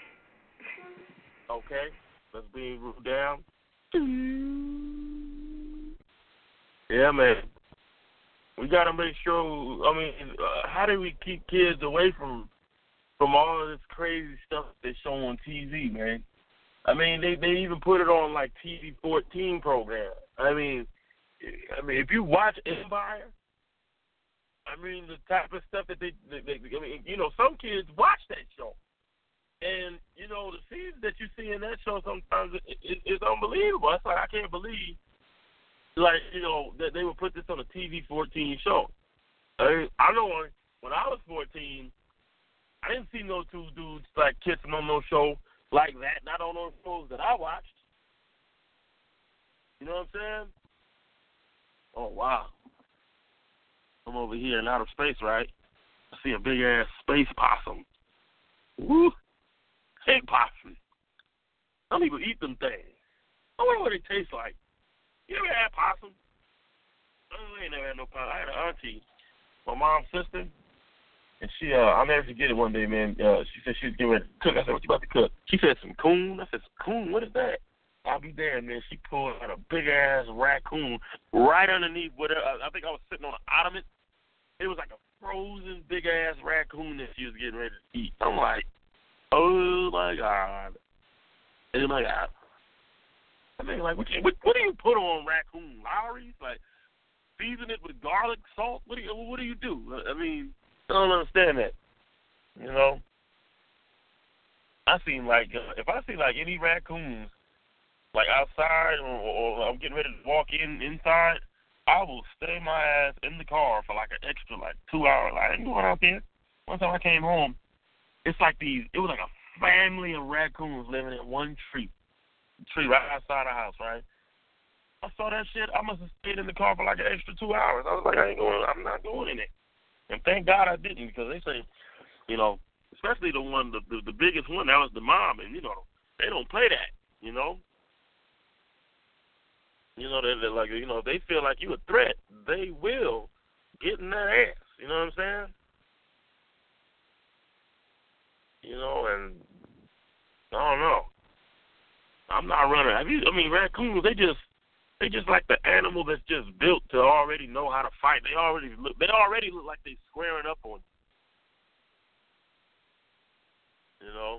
Okay, let's beam down. Yeah, Yeah, man. We got to make sure, how do we keep kids away from all of this crazy stuff they show on TV, man? I mean, they even put it on, like, TV-14 program. I mean, if you watch Empire, the type of stuff that they some kids watch that show. And, the scenes that you see in that show sometimes it's unbelievable. It's like, I can't believe, that they would put this on a TV-14 show. I know when I was 14, I didn't see no two dudes, like, kissing on no show like that, not on those shows that I watched. You know what I'm saying? Oh, wow. I'm over here in outer space, right? I see a big-ass space possum. Woo! Hey, possum. Some people eat them things. I wonder what they taste like. You ever had possum? I ain't never had no possum. I had an auntie, my mom's sister, and she, I'll never forget it one day, man. She said she was getting ready to cook. I said, what you about to cook? She said, some coon. I said, some coon? What is that? I'll be there, man. She pulled out a big-ass raccoon right underneath where I think I was sitting on an ottoman. It was like a frozen big-ass raccoon that she was getting ready to eat. I'm like, oh, my God. Oh, my God. I mean, like, what do you put on raccoon? Lowry's? Like, season it with garlic, salt? What do you do? I mean, I don't understand that. You know? I seen, like, if I see, like, any raccoons, like, outside or I'm getting ready to walk inside, I will stay my ass in the car for, like, an extra, like, 2 hours. I ain't going out there. One time I came home, it was like a family of raccoons living in one tree right outside the house, right? I saw that shit. I must have stayed in the car for like an extra 2 hours. I was like, I'm not going in it. And thank God I didn't, because they say, especially the one, the biggest one, that was the mom, and, they don't play that, they're like, if they feel like you a threat, they will get in their ass. You know what I'm saying? And I don't know. I'm not running. Raccoons, they just like the animal that's just built to already know how to fight. They already look like they squaring up on you.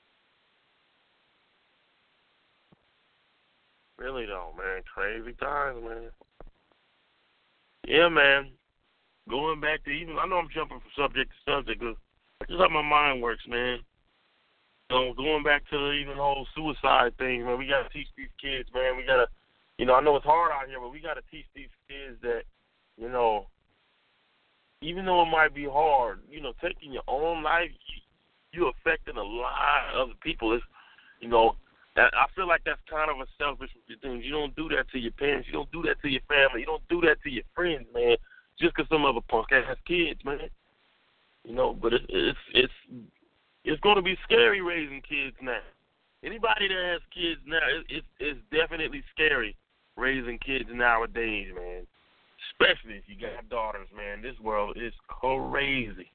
Really though, man. Crazy times, man. Yeah, man. Going back to I know I'm jumping from subject to subject, but that's just how my mind works, man. Going back to even the whole suicide thing, man, we got to teach these kids, man. We got to, I know it's hard out here, but we got to teach these kids that, even though it might be hard, taking your own life, you're affecting a lot of other people. It's, I feel like that's kind of a selfish thing. You don't do that to your parents. You don't do that to your family. You don't do that to your friends, man, just because some other punk-ass kids, man. But it's going to be scary raising kids now. Anybody that has kids now, it's definitely scary raising kids nowadays, man. Especially if you got daughters, man. This world is crazy.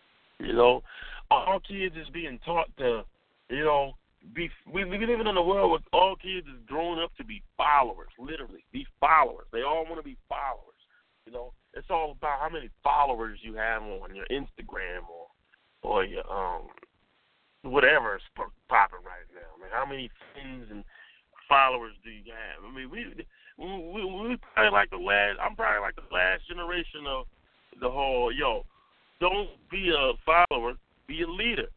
All kids is being taught to, we living in a world where all kids is growing up to be followers, literally, be followers. They all want to be followers. It's all about how many followers you have on your Instagram or your whatever is popping right now, man. How many friends and followers do you have? We probably like I'm probably like the last generation of the whole, don't be a follower, be a leader.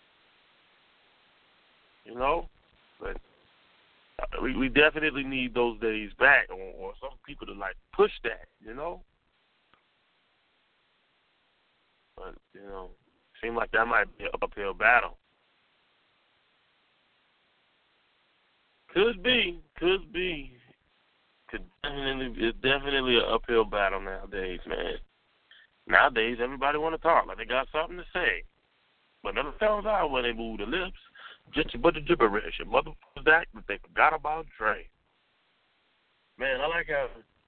But we definitely need those days back, or some people to like push that, But seems like that might be an uphill battle. Could be. It's definitely an uphill battle nowadays, man. Nowadays, everybody want to talk like they got something to say, but never tells out when they move their lips. Just a bunch of gibberish. Your motherfuckers act that they forgot about Dre. Man, I like how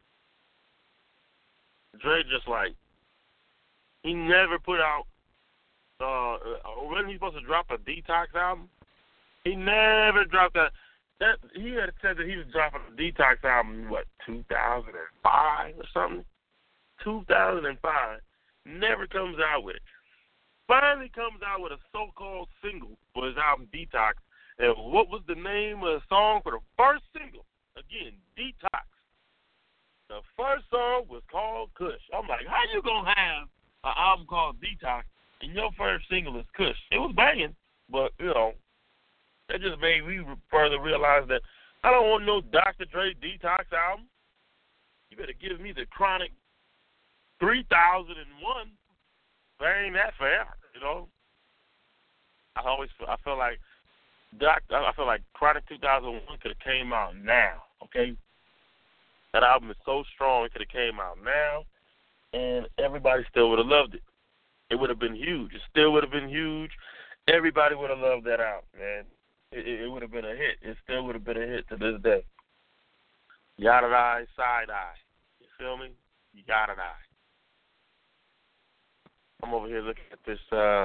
Dre just like, he never put out, when he's supposed to drop a Detox album, he never dropped that. he had said that he was dropping a Detox album, 2005 or something? 2005. Never comes out with it. Finally comes out with a so-called single for his album Detox. And what was the name of the song for the first single? Again, Detox. The first song was called Kush. I'm like, how you going to have an album called Detox and your first single is Kush? It was banging, but, that just made me further realize that I don't want no Dr. Dre Detox album. You better give me the Chronic 3001. Bang that fair, I feel like Chronic 2001 could have came out now. Okay, that album is so strong it could have came out now, and everybody still would have loved it. It would have been huge. It still would have been huge. Everybody would have loved that album, man. It would have been a hit. It still would have been a hit to this day. Yada eye, side eye. You feel me? Yada eye. I'm over here looking at this.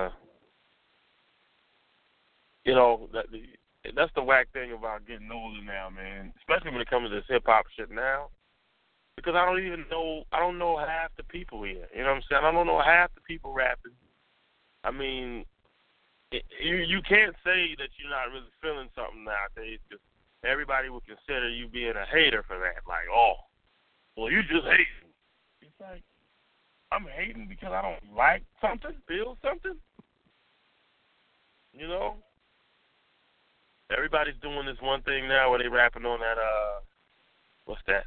That's the whack thing about getting older now, man. Especially when it comes to this hip hop shit now. Because I don't know half the people here. You know what I'm saying? I don't know half the people rapping. I mean, you can't say that you're not really feeling something nowadays, because everybody would consider you being a hater for that. Like, well, you just hating. It's like, I'm hating because I don't like something, feel something. Everybody's doing this one thing now where they rapping on that, what's that?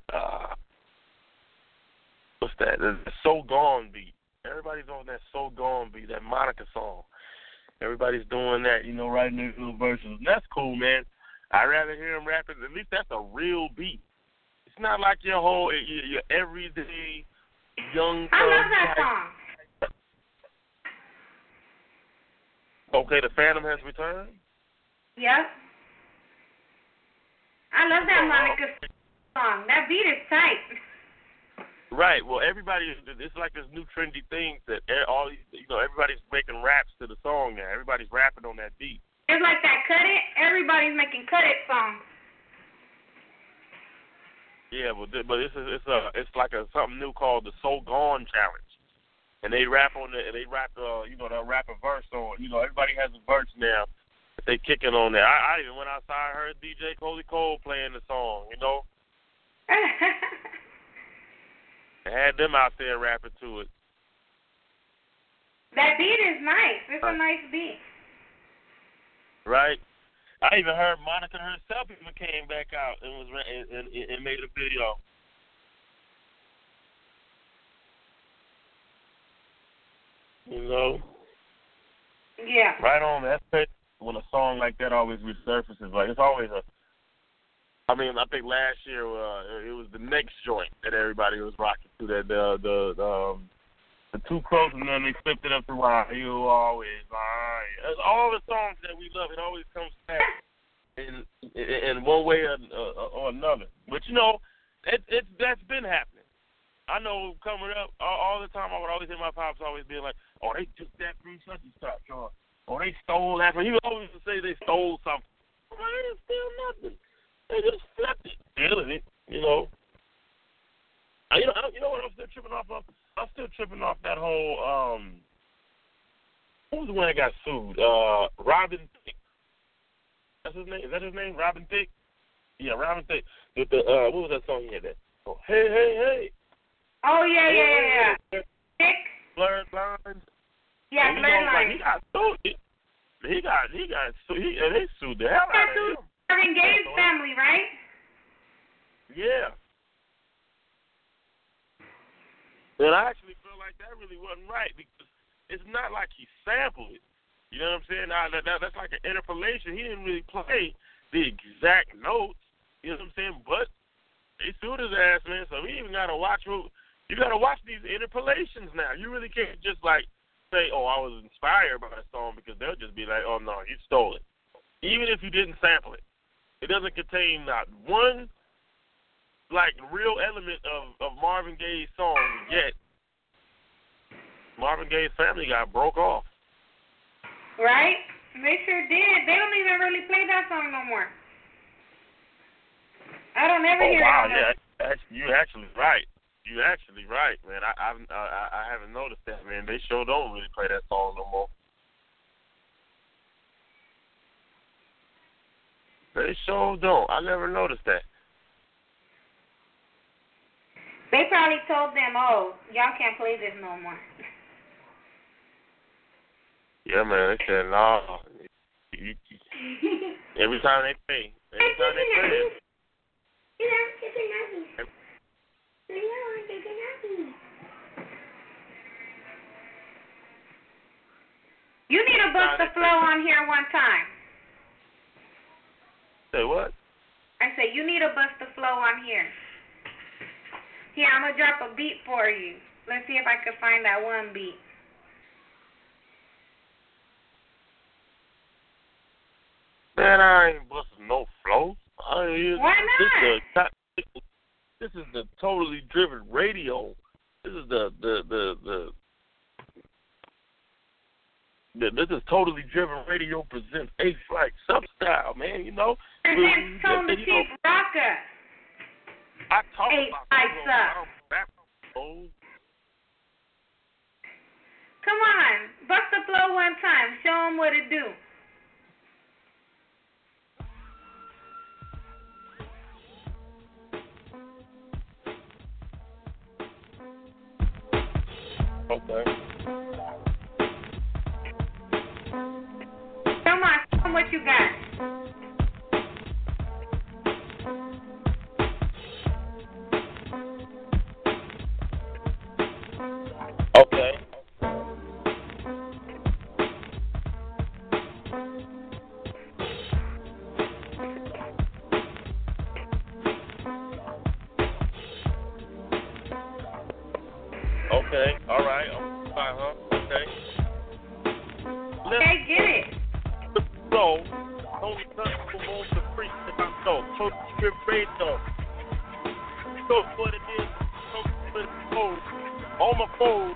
The So Gone beat. Everybody's on that So Gone beat, that Monica song. Everybody's doing that, writing their little verses. And that's cool, man. I'd rather hear them rapping. At least that's a real beat. It's not like your everyday young. I love that song. Okay, The Phantom Has Returned? Yep. I love that Monica song. That beat is tight. Right. Well, it's like this new trendy thing that everybody's making raps to the song now. Everybody's rapping on that beat. It's like that Cut It. Everybody's making Cut It songs. Yeah, but it's like something new called the So Gone Challenge, and they rap on it. And they rap they'll rap a verse on. Everybody has a verse now. They kicking on that. I even went outside, heard DJ Coley Cole playing the song. I had them out there rapping to it. That beat is nice. It's a nice beat. Right. I even heard Monica herself even came back out and made a video. Yeah. Right on. That's when a song like that always resurfaces. Like, it's always I think last year it was the next joint that everybody was rocking to, that the Too Close, and then they flipped it up to Why You Always Lie. All the songs that we love, it always comes back in one way or another. But that's been happening. I know coming up all the time, I would always hear my pops always being like, "Oh, they took that from such and such," or "Oh, they stole that from." He would always say they stole something. I'm like, they didn't steal nothing. They just flipped it, stealing it. You know what I'm still tripping off of? I'm still tripping off that whole who was the one that got sued? Robin Thicke. That's his name. Is that his name? Robin Thicke? Yeah, Robin Thicke. With the what was that song he had? That hey, hey, hey. Oh yeah. Thicke. Blurred Lines. Yeah, Blurred Lines. He got sued. He got sued. They sued the hell out of him. Marvin Gaye's family, right? Yeah. And I actually feel like that really wasn't right, because it's not like he sampled it. You know what I'm saying? Now, that's like an interpolation. He didn't really play the exact notes. You know what I'm saying? But they sued his ass, man. So we even gotta watch. You gotta watch these interpolations now. You really can't just like say, "Oh, I was inspired by that song," because they'll just be like, "Oh no, you stole it," even if you didn't sample it. It doesn't contain not one like real element of Marvin Gaye's song yet. Marvin Gaye's family got broke off. Right? They sure did. They don't even really play that song no more. I don't ever hear wow, it. Yeah, you're actually right. You're actually right, man. I haven't noticed that, man. They sure don't really play that song no more. They sure don't. I never noticed that. They probably told them, oh, y'all can't play this no more. Yeah, man. They said, no. Every time they play it. You need to bust the flow on here one time. Say what? I say, you need to bust the flow on here. Here, I'm going to drop a beat for you. Let's see if I can find that one beat. Man, I ain't busting no flow. Why not? This is the Totally Driven Radio. This is this is Totally Driven Radio presents A-Flight Substyle, man. You know. Presents Tone the Chief Rocker. I talk A-Flight about Sub. Come on, bust the flow one time. Show them what it do. Okay. Come on, show them what you got. Okay. Okay. All right. Okay. Okay, get it. So, only person who wants to preach about so Script Radio. So what it is, on my phone,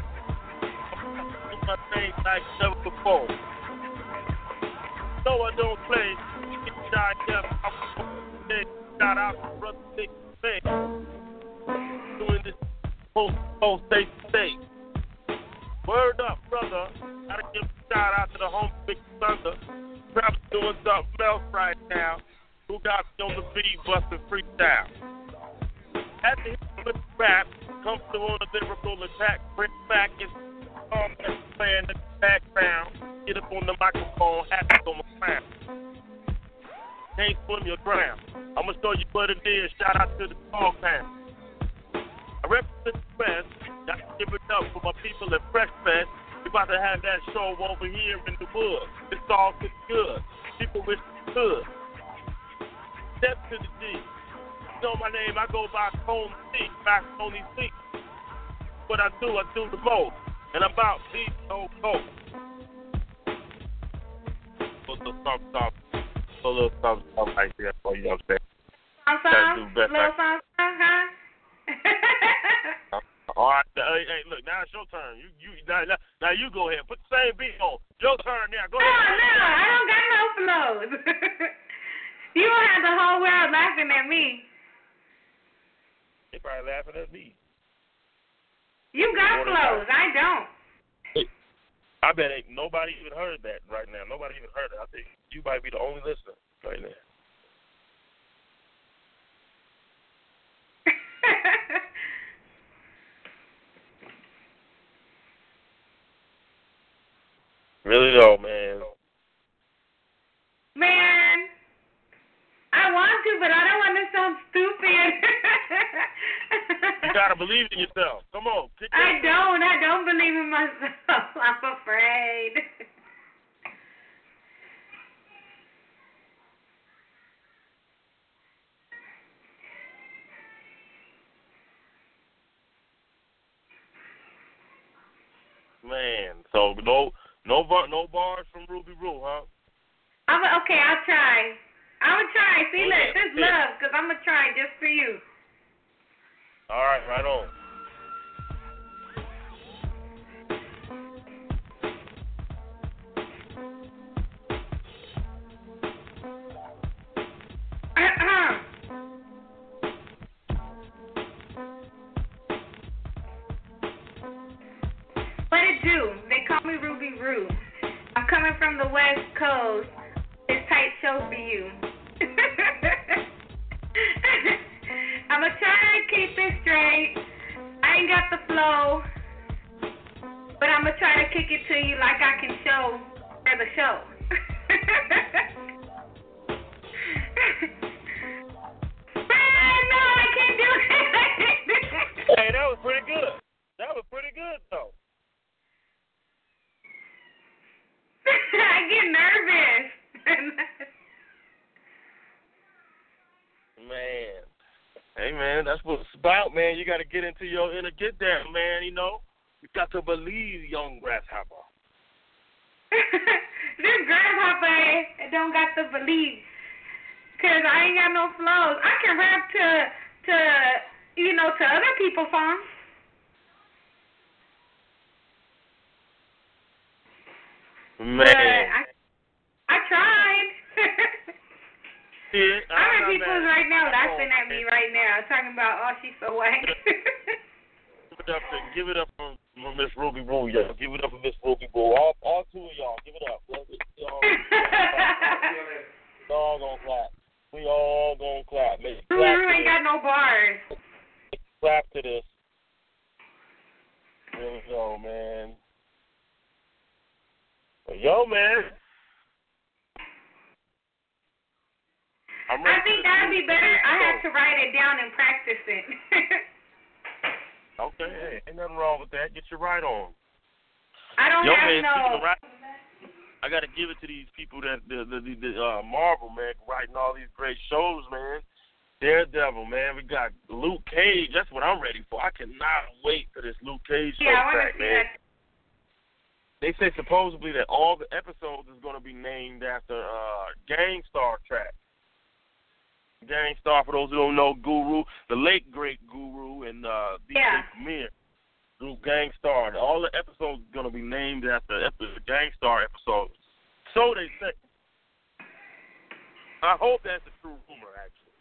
do my thing like never before. No, I don't play. Shout out to Brother Nick Bay. Doing this post state to state. Word up, brother. Gotta give a shout out to the home Big Thunder. Perhaps doing something else right now. Who got me on the beat busting freestyle? At the hit with rap, comfortable on the lyrical attack, bring back his playing in the background. Get up on the microphone, happy on my crown. Can't swim your ground. I'ma show you what it is. Shout out to the dog pound. I represent the West. Got to give it up for my people at Fresh Fest. We about to have that show over here in the woods. It's all good. People wish it could. Step to the G. You know my name, I go by Tone C, back Tony C. What I do the most. And I'm about beat no coke. A little something like that for you, I'm saying. Little song, huh? All right, hey, look, now it's your turn. Now you go ahead. Put the same beat on. Your turn now. Go ahead. No, I don't got no flows. You don't have the whole world laughing at me. They probably laughing at me. You got flows. I don't. I bet ain't nobody even heard that right now. Nobody even heard it. I think you might be the only listener right now. Really though, man. Man, I want to, but I don't want to sound stupid. You gotta believe in yourself. Come on. I don't believe in myself. I'm afraid. Man, so no bars from Ruby Roo, huh? Okay, I'll try. I'm going to try. See, look, this yeah. love, because I'm going to try just for you. All right on. Jew. They call me Ruby Roo. I'm coming from the West Coast. This tight show for you. I'ma try to keep it straight. I ain't got the flow, but I'ma try to kick it to you like I can show for the show. No, I can't do it. Hey, that was pretty good. That was pretty good, though. I get nervous. Man. Hey, man, that's what it's about, man. You got to get into your inner get there, man, you know. You got to believe, young grasshopper. This grasshopper don't got to believe. Because I ain't got no flows. I can rap to other people's songs. Man. But I tried. Yeah, I heard people's right now laughing at me right now, talking about, oh, she's so white. Give it up for Miss Ruby Roo, y'all. Give it up for Miss Ruby Roo. All two of y'all, give it up. We all gonna clap. We all gonna clap. Ruby ain't got no bars. Clap to this. There we go, man. Yo, man. I think that would be better. I have to write it down and practice it. Okay, hey, ain't nothing wrong with that. Get your right on. I don't have no. I got to give it to these people that the Marvel, man, writing all these great shows, man. Daredevil, man. We got Luke Cage. That's what I'm ready for. I cannot wait for this Luke Cage show track, man. That. They say supposedly that all the episodes is going to be named after Gangstar track. Gangstar, for those who don't know, Guru, the late great Guru, and DJ Premier, Group Gangstar. All the episodes are going to be named after Gangstar episodes. So they say. I hope that's a true rumor, actually.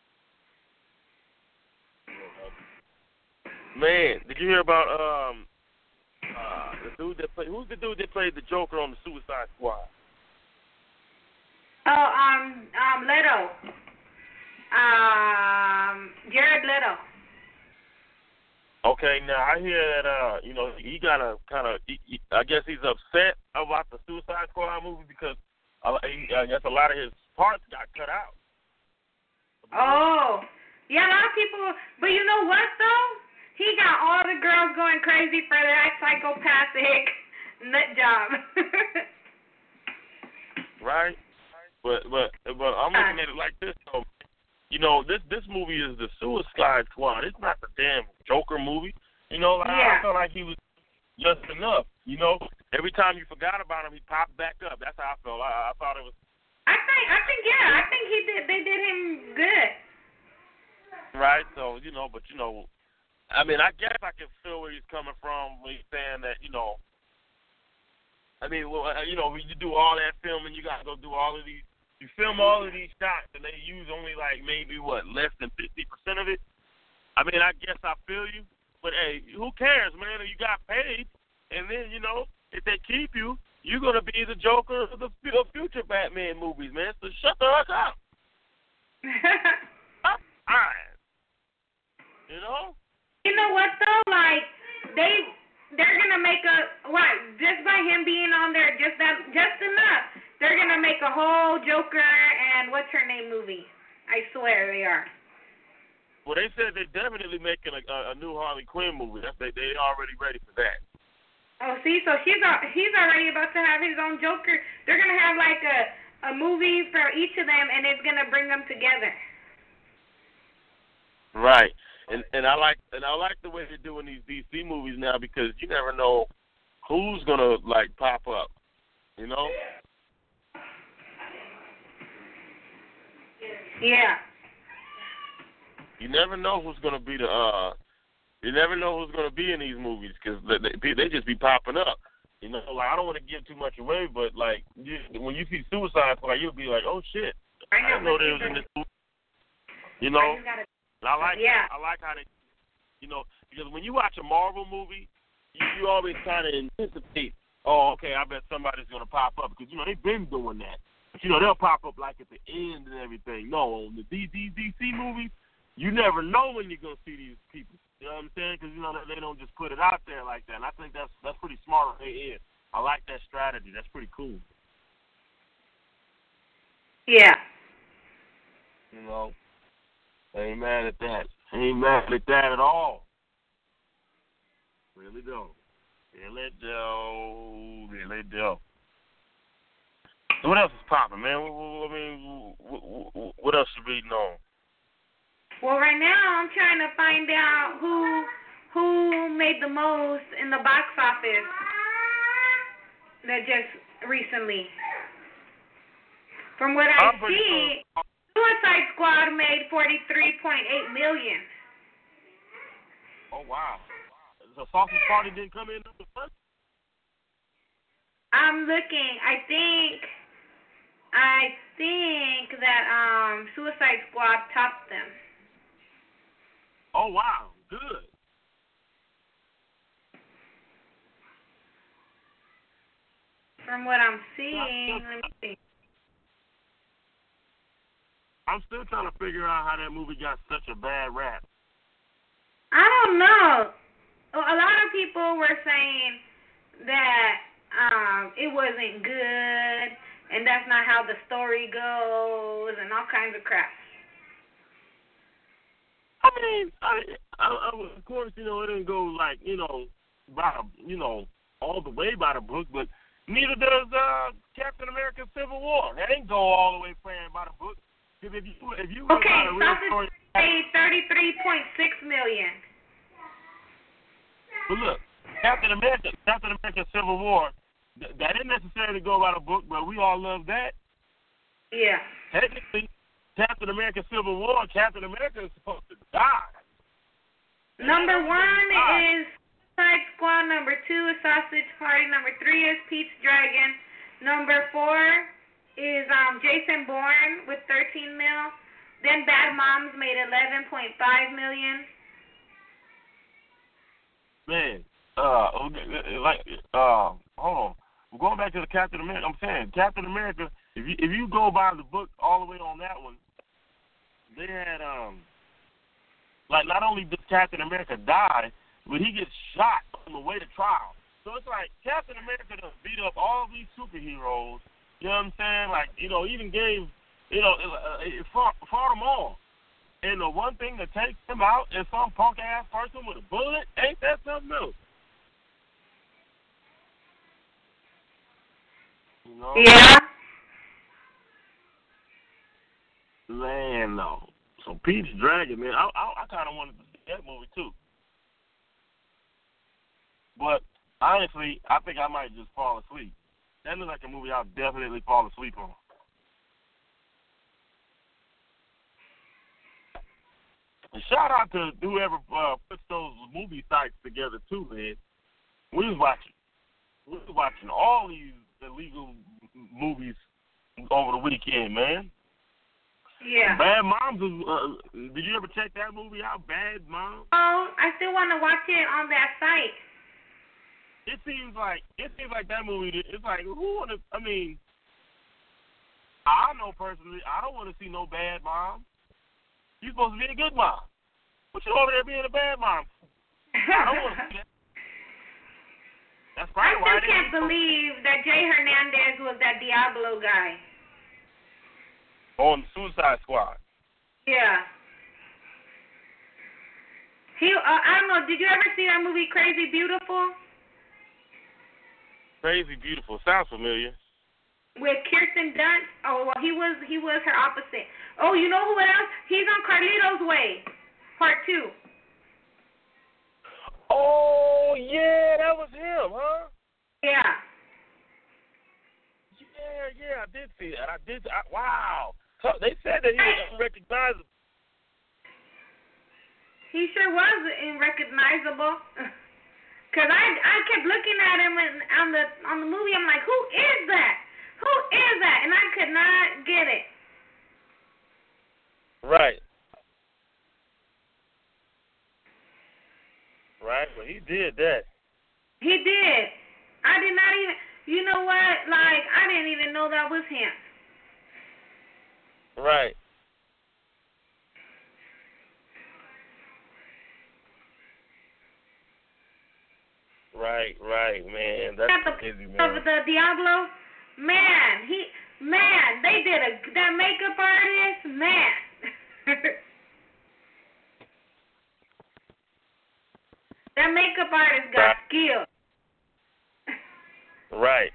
Man, did you hear about the dude that played? Who's the dude that played the Joker on the Suicide Squad? Oh, Leto. Jared Leto. Okay, now I hear that he got a kind of. I guess he's upset about the Suicide Squad movie because I guess a lot of his parts got cut out. Oh, yeah, a lot of people. But you know what though? He got all the girls going crazy for that psychopathic nut job. Right, but I'm looking at it like this though. You know, this movie is the Suicide Squad. It's not the damn Joker movie. You know, I felt like he was just enough. You know, every time you forgot about him, he popped back up. That's how I felt. I thought it was. I think he did. They did him good. Right. So I mean, I guess I can feel where he's coming from when he's saying that. When you do all that filming, you got to go do all of these. You film all of these shots, and they use only maybe less than 50% of it. I mean, I guess I feel you, but hey, who cares, man? You got paid, and then if they keep you, you're gonna be the Joker of the future Batman movies, man. So shut the heck up. All right. You know what though? Like they're gonna make just by him being on there, just enough. They're going to make a whole Joker and what's her name movie. I swear they are. Well, they said they're definitely making a new Harley Quinn movie. They already ready for that. Oh, see, so he's already about to have his own Joker. They're going to have a movie for each of them, and it's going to bring them together. Right. And I like the way they're doing these DC movies now because you never know who's going to pop up, Yeah. You never know who's gonna be in these movies because they just be popping up. I don't want to give too much away, but when you see Suicide Squad, you'll be like, oh shit, I didn't know they was in this movie. And I like how they, because when you watch a Marvel movie, you always kind of anticipate, oh, okay, I bet somebody's going to pop up. Because, they've been doing that. But, they'll pop up like at the end and everything. No, on the DC movies, you never know when you're going to see these people. You know what I'm saying? Because, they don't just put it out there like that. And I think that's pretty smart on their end. I like that strategy. That's pretty cool. Yeah. Ain't mad at that. Ain't mad at that at all. Really don't. Really don't. So what else is popping, man? What else should we know? Well, right now I'm trying to find out who made the most in the box office that just recently. From what I see, Suicide Squad made $43.8 million. Oh, wow. So Sausage Party didn't come in number first? I'm looking. I think that Suicide Squad topped them. Oh, wow. Good. From what I'm seeing, let me see. I'm still trying to figure out how that movie got such a bad rap. I don't know. A lot of people were saying that it wasn't good, and that's not how the story goes, and all kinds of crap. I mean, of course, it didn't go like, by, all the way by the book, but neither does Captain America: Civil War. That didn't go all the way playing by the book. If you okay, Sausage paid $33.6 million. But look, Captain America: Civil War, that didn't necessarily go by the book, but we all love that. Yeah. Technically, Captain America: Civil War, Captain America is supposed to die. Number 1 is Suicide Squad. Number 2 is Sausage Party. Number 3 is Pete's Dragon. Number 4 is Jason Bourne with 13 mil. Then Bad Moms made 11.5 million. Man, hold on. We're going back to the Captain America. I'm saying Captain America. If you go by the book all the way on that one, they had not only did Captain America die, but he gets shot on the way to trial. So it's like Captain America does beat up all these superheroes. You know what I'm saying? Like, even gave, it fought them all. And the one thing that takes him out is some punk-ass person with a bullet. Ain't that something else? Yeah. Man, no. So Pete's Dragon, man, I kind of wanted to see that movie too. But honestly, I think I might just fall asleep. That looks like a movie I'll definitely fall asleep on. And shout out to whoever puts those movie sites together too, man. We was watching all these illegal movies over the weekend, man. Yeah. Bad Moms did you ever check that movie out, Bad Moms? Oh, I still want to watch it on that site. It seems like that movie. It's like I know personally, I don't want to see no bad mom. You're supposed to be a good mom. What you over there being a bad mom? I don't want to see that. That's probably why. I still can't believe that Jay Hernandez was that Diablo guy. On Suicide Squad. Yeah. I don't know. Did you ever see that movie Crazy Beautiful? Crazy Beautiful. Sounds familiar. With Kirsten Dunst. Oh, well, he was her opposite. Oh, you know who else? He's on Carlito's Way, Part 2. Oh, yeah, that was him, huh? Yeah. Yeah, I did see that. Wow. So they said that he was unrecognizable. He sure was unrecognizable. Cause I kept looking at him on the movie. I'm like, who is that? Who is that? And I could not get it. Right. Right. Well, he did that. He did. I did not even, you know what? Like, I didn't even know that was him. Right. Right, man. That's crazy, man. The Diablo, man, they did that makeup artist, man. That makeup artist got skill. Right.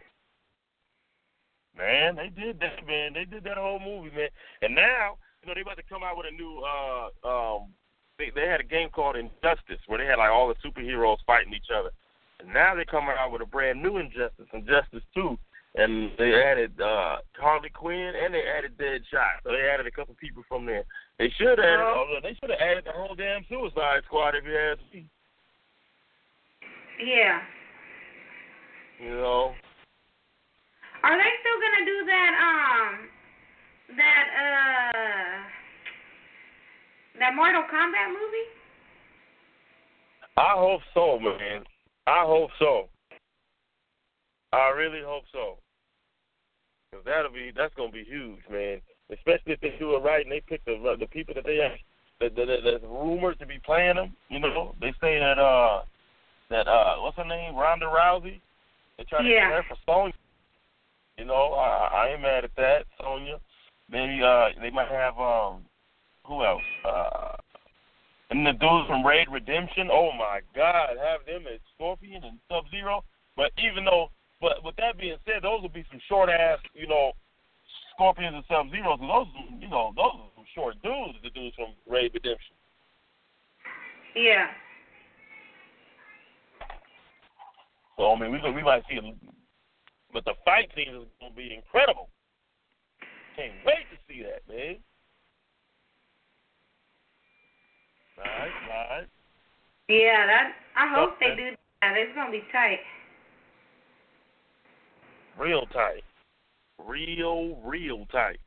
Man, they did that, man. They did that whole movie, man. And now, they about to come out with a new, they had a game called Injustice where they had, like, all the superheroes fighting each other. And now they're coming out with a brand new Injustice 2. And they added Harley Quinn and they added Deadshot. So they added a couple people from there. They should have added the whole damn Suicide Squad if you ask me. Yeah. Are they still gonna do that Mortal Kombat movie? I hope so, man. I hope so. I really hope so. Cause that's gonna be huge, man. Especially if they do it right and they pick the people that they have, that's rumored to be playing them. They say that what's her name, Ronda Rousey. They try to get her for Sonya. I ain't mad at that, Sonya. Maybe they might have who else? And the dudes from Raid Redemption. Oh my God, have them as Scorpion and Sub-Zero. But with that being said, those will be some short ass, Scorpions and Sub-Zeros. Those are some short dudes. The dudes from Raid Redemption. Yeah. So I mean, we might see them, but the fight scene is going to be incredible. Can't wait to see that, man. Right. Yeah, I hope they do that. It's going to be tight. Real tight. Real tight.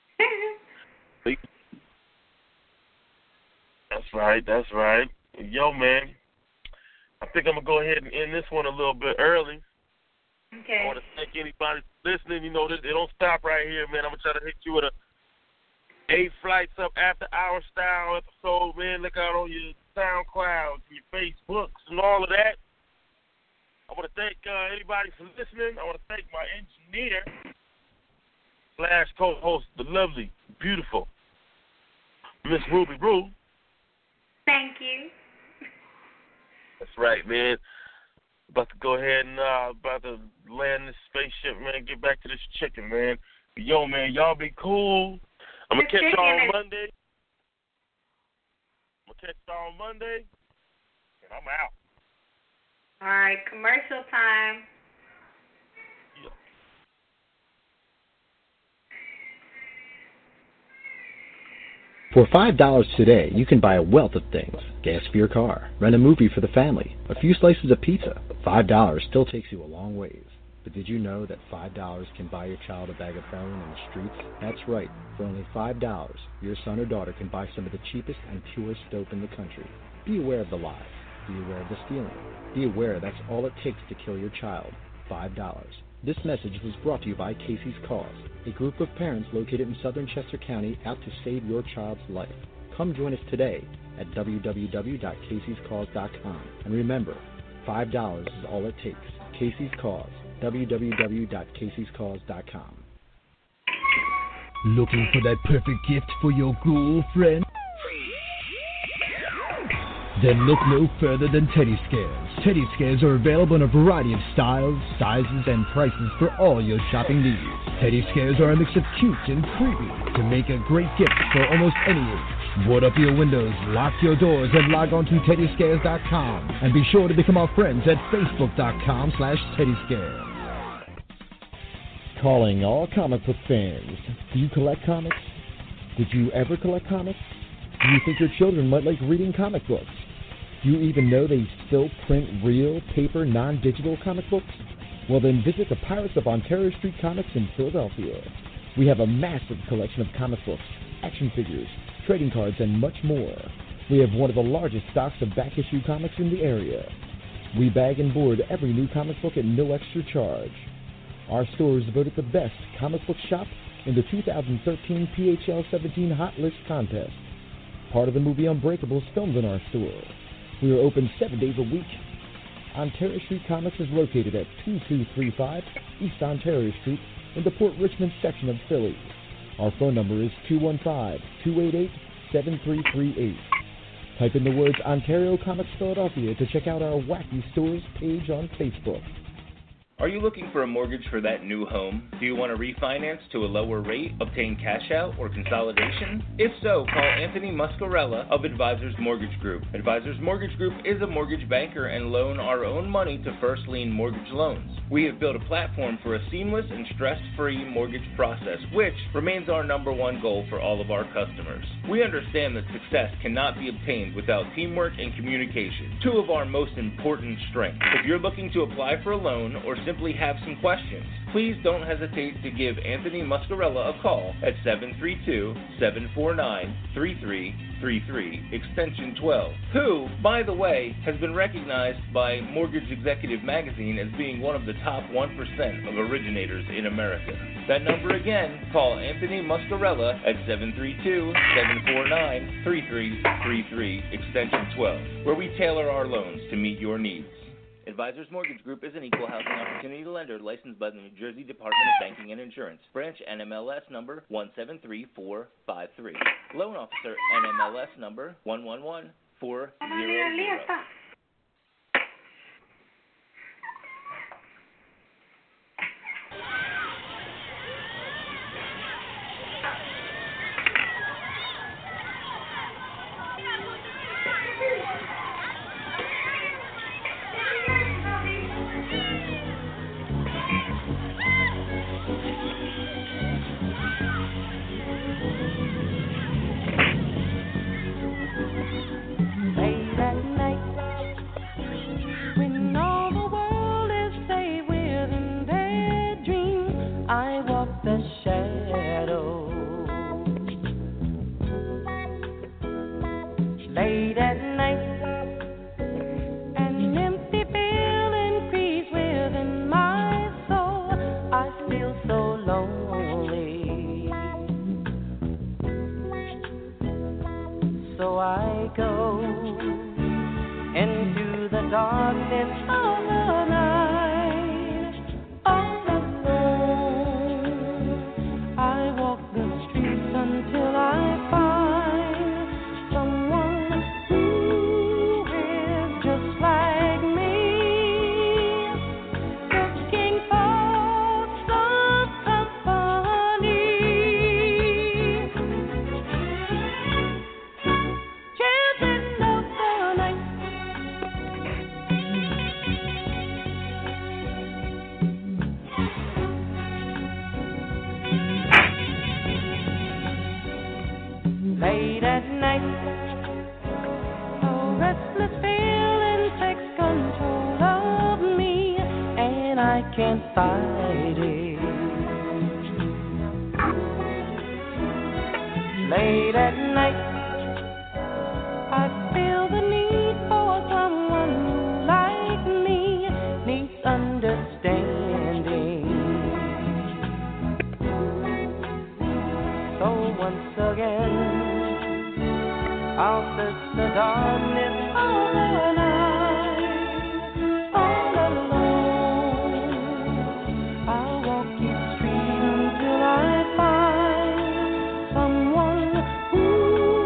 That's right. Yo, man, I think I'm going to go ahead and end this one a little bit early. Okay. I want to thank anybody listening. They don't stop right here, man. I'm going to try to hit you with a 8 Flights Up After Hour style episode, man. Look out on your SoundCloud, your Facebooks, and all of that. I want to thank anybody for listening. I want to thank my engineer / co-host, the lovely, beautiful Miss Ruby Roo. Thank you. That's right, man. About to go ahead and about to land this spaceship, man. Get back to this chicken, man. But yo, man, y'all be cool. I'm going to catch y'all on Monday. And I'm out. All right, commercial time. Yeah. For $5 today, you can buy a wealth of things. Gas for your car, rent a movie for the family, a few slices of pizza. $5 still takes you a long ways. But did you know that $5 can buy your child a bag of heroin in the streets? That's right. For only $5, your son or daughter can buy some of the cheapest and purest dope in the country. Be aware of the lies. Be aware of the stealing. Be aware that's all it takes to kill your child. $5. This message was brought to you by Casey's Cause, a group of parents located in southern Chester County out to save your child's life. Come join us today at www.caseyscause.com. And remember, $5 is all it takes. Casey's Cause, www.caseyscause.com. Looking for that perfect gift for your girlfriend? Then look no further than Teddy Scares. Teddy Scares are available in a variety of styles, sizes, and prices for all your shopping needs. Teddy Scares are a mix of cute and creepy to make a great gift for almost any age. Board up your windows, lock your doors, and log on to TeddyScares.com. And be sure to become our friends at Facebook.com/TeddyScares. Calling all comic book fans. Do you collect comics? Did you ever collect comics? Do you think your children might like reading comic books? Do you even know they still print real, paper, non-digital comic books? Well, then visit the Pirates of Ontario Street Comics in Philadelphia. We have a massive collection of comic books, action figures, trading cards, and much more. We have one of the largest stocks of back-issue comics in the area. We bag and board every new comic book at no extra charge. Our store is voted the best comic book shop in the 2013 PHL 17 Hot List contest. Part of the movie Unbreakable is filmed in our store. We are open 7 days a week. Ontario Street Comics is located at 2235 East Ontario Street in the Port Richmond section of Philly. Our phone number is 215-288-7338. Type in the words Ontario Comics Philadelphia to check out our Wacky Stores page on Facebook. Are you looking for a mortgage for that new home? Do you want to refinance to a lower rate, obtain cash out, or consolidation? If so, call Anthony Muscarella of Advisors Mortgage Group. Advisors Mortgage Group is a mortgage banker and loan our own money to first lien mortgage loans. We have built a platform for a seamless and stress-free mortgage process, which remains our number one goal for all of our customers. We understand that success cannot be obtained without teamwork and communication, two of our most important strengths. If you're looking to apply for a loan or simply have some questions, please don't hesitate to give Anthony Muscarella a call at 732-749-3333, extension 12, who, by the way, has been recognized by Mortgage Executive Magazine as being one of the top 1% of originators in America. That number again, call Anthony Muscarella at 732-749-3333, extension 12, where we tailor our loans to meet your needs. Advisors Mortgage Group is an equal housing opportunity lender licensed by the New Jersey Department of Banking and Insurance. Branch NMLS number 173453. Loan officer NMLS number 111400. Ooh.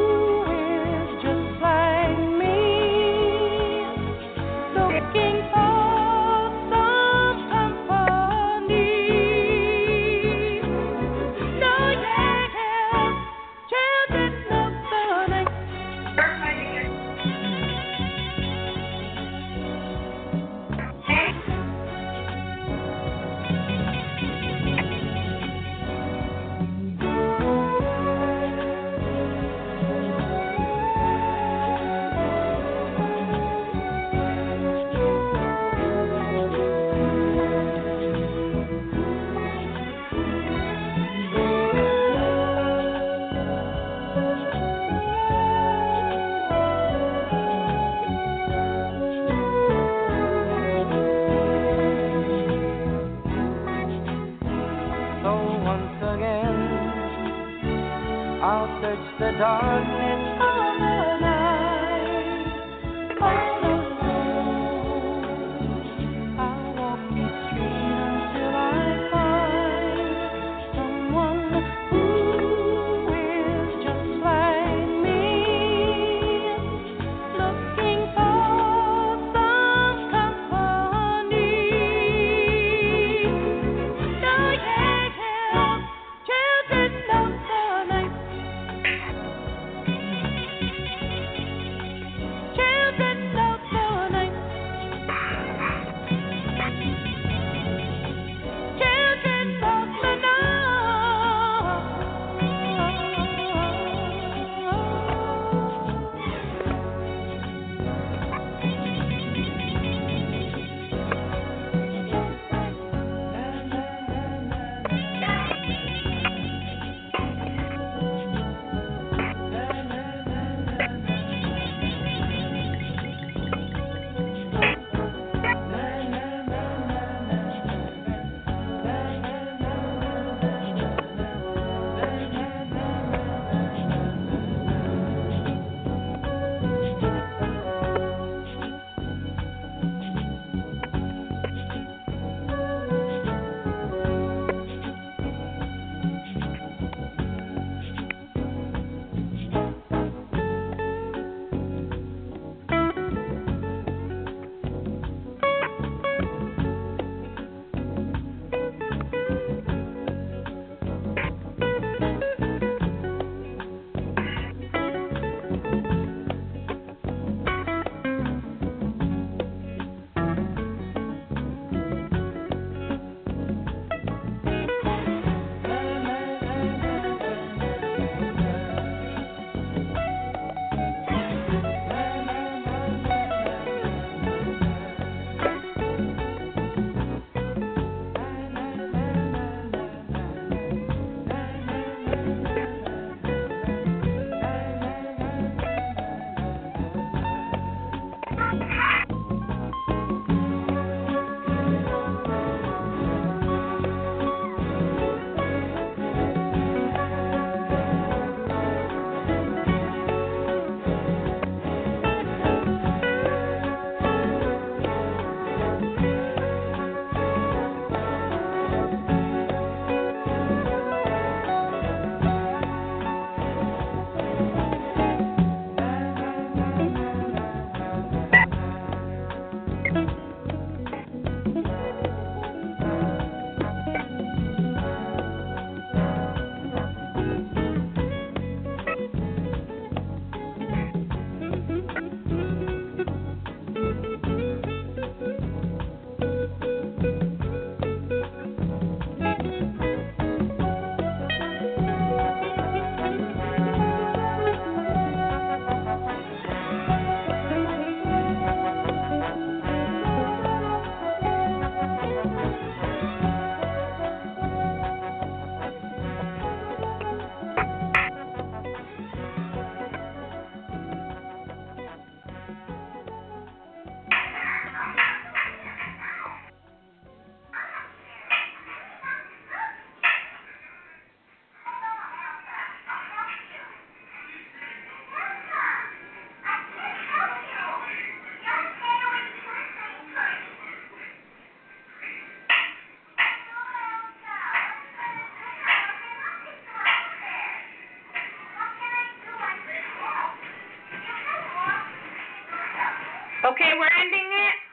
Okay, we're ending it.